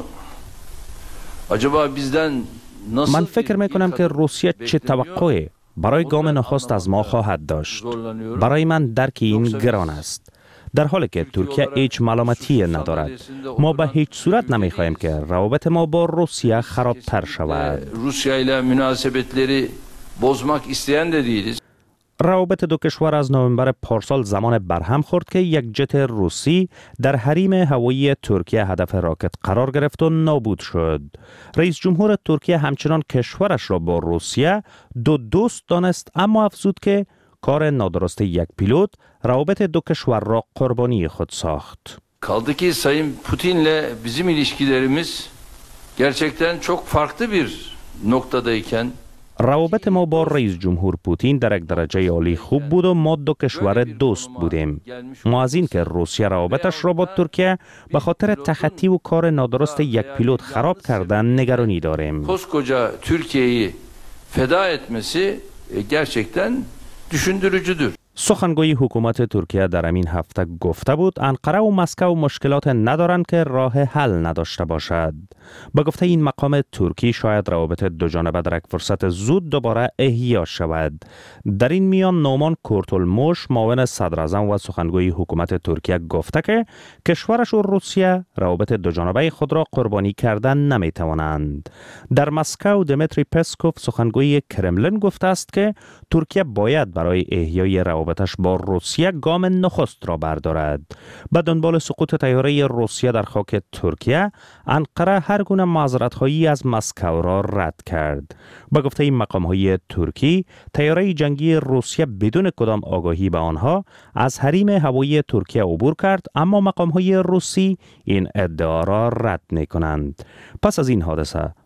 acaba bizden من فکر میکنم که روسیه چه توقعی برای گام نخست از ما خواهد داشت. برای من درک این گران است. در حالی که ترکیه هیچ ملامتی ندارد. ما به هیچ صورت نمیخواهیم که روابط ما با روسیه خرابتر شود. روسیه ile münasebetleri bozmak isteyen de değiliz. روابط دو کشور از نوامبر پارسال زمان برهم خورد که یک جت روسی در حریم هوایی ترکیه هدف راکت قرار گرفت و نابود شد. رئیس جمهور ترکیه همچنان کشورش را با روسیه دو دوست دانست، اما افزود که کار نادرست یک پیلوت روابط دو کشور را قربانی خود ساخت. Kaldı ki Sayın Putin'le bizim ilişkilerimiz gerçekten çok farklı bir noktadayken روابط ما با رئیس جمهور پوتین در یک درجه عالی خوب بود و ما دو کشور دوست بودیم. ما از این که روسیه روابطش را با ترکیه به خاطر تخطی و کار نادرست یک پیلوت خراب کردن نگرانی داریم. koskoca Türkiye'yi feda etmesi gerçekten düşündürücüdür. سخنگوی حکومت ترکیه در همین هفته گفته بود انقره و مسکو مشکلات ندارند که راه حل نداشته باشد. با گفته این مقام ترکی شاید روابط دو جانبه در یک فرصت زود دوباره احیا شود. در این میان نومان کورتولموش معاون صدر اعظم و سخنگوی حکومت ترکیه گفته که کشورش و روسیه روابط دو جانبه خود را قربانی کردن نمیتوانند. در مسکو دمیتری پسکوف سخنگوی کرملین گفته است که ترکیه باید برای احیای روابطش با روسیه گام نخست را بردارد. به دنبال سقوط طیاره روسیه در خاک ترکیه، انقره هر گونه معذرت‌خواهی از مسکو را رد کرد. با گفته این مقام‌های ترکی، طیاره جنگی روسیه بدون کدام آگاهی به آنها از حریم هوایی ترکیه عبور کرد، اما مقام‌های روسی این ادعا را رد می‌کنند. پس از این حادثه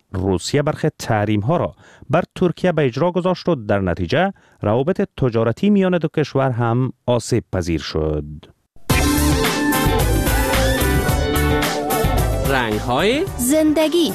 روسیه برخی تحریم ها را بر ترکیه به اجرا گذاشت و در نتیجه روابط تجارتی میان دو کشور هم آسیب پذیر شد. رنگ های زندگی.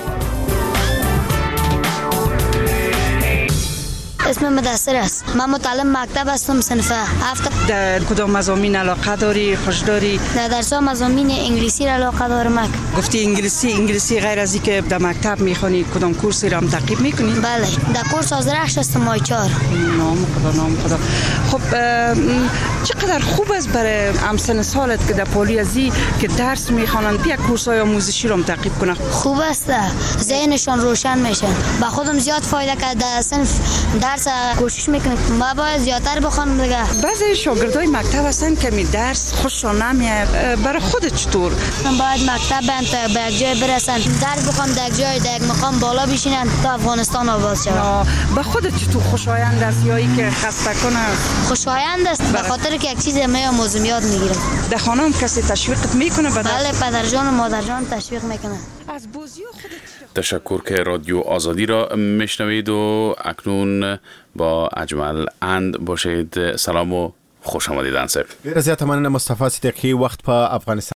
اسم مدثر است. من متعلم مکتب هستم صنف هفت. در کدام مضامین علاقه داری، خوش داری؟ در درس مضامین انگلیسی را علاقه دارم. گفتی انگلیسی، انگلیسی غیر از اینکه در مکتب میخونی کدام کورسی را هم تعقیب میکنی؟ بله، در کورس آذرخش هستم ماه چهار. نام خدا، نام خدا. خب چقدر خوب است برای همسن سالت که در پالیازی که درس میخوانند بیا کورس‌های آموزشی را هم تعقیب کنه. خوب است. ذهنشان روشن میشه. با خودم زیاد فایده کرد در صنف درس کوشش میکنم ما باید زیادتر بخونم دیگه. بعضی شاگردای مکتب هستن که می درس خوششون نمیاد. برای خودت چطور؟ من باید مکتب بند تا به جای برسن، درس بخونم در جای در مقام بالا بشینن تا افغانستان آباد شود. به خودت چطور خوشایند است یا اینکه خسته کنه؟ خوشایند است به خاطر که یک چیز میآموزم یاد میگیرم. در خانه هم کسی تشویقت میکنه؟ بله، پدر جان و مادر جان تشویق میکنه. از بازی خودت تشکر که رادیو آزادی را میشنوید و اکنون با اجمل اند باشید. سلام و خوش آمدید انصر. ډیر زیاته مننه مصطفی صدیقی. وخت په افغانستان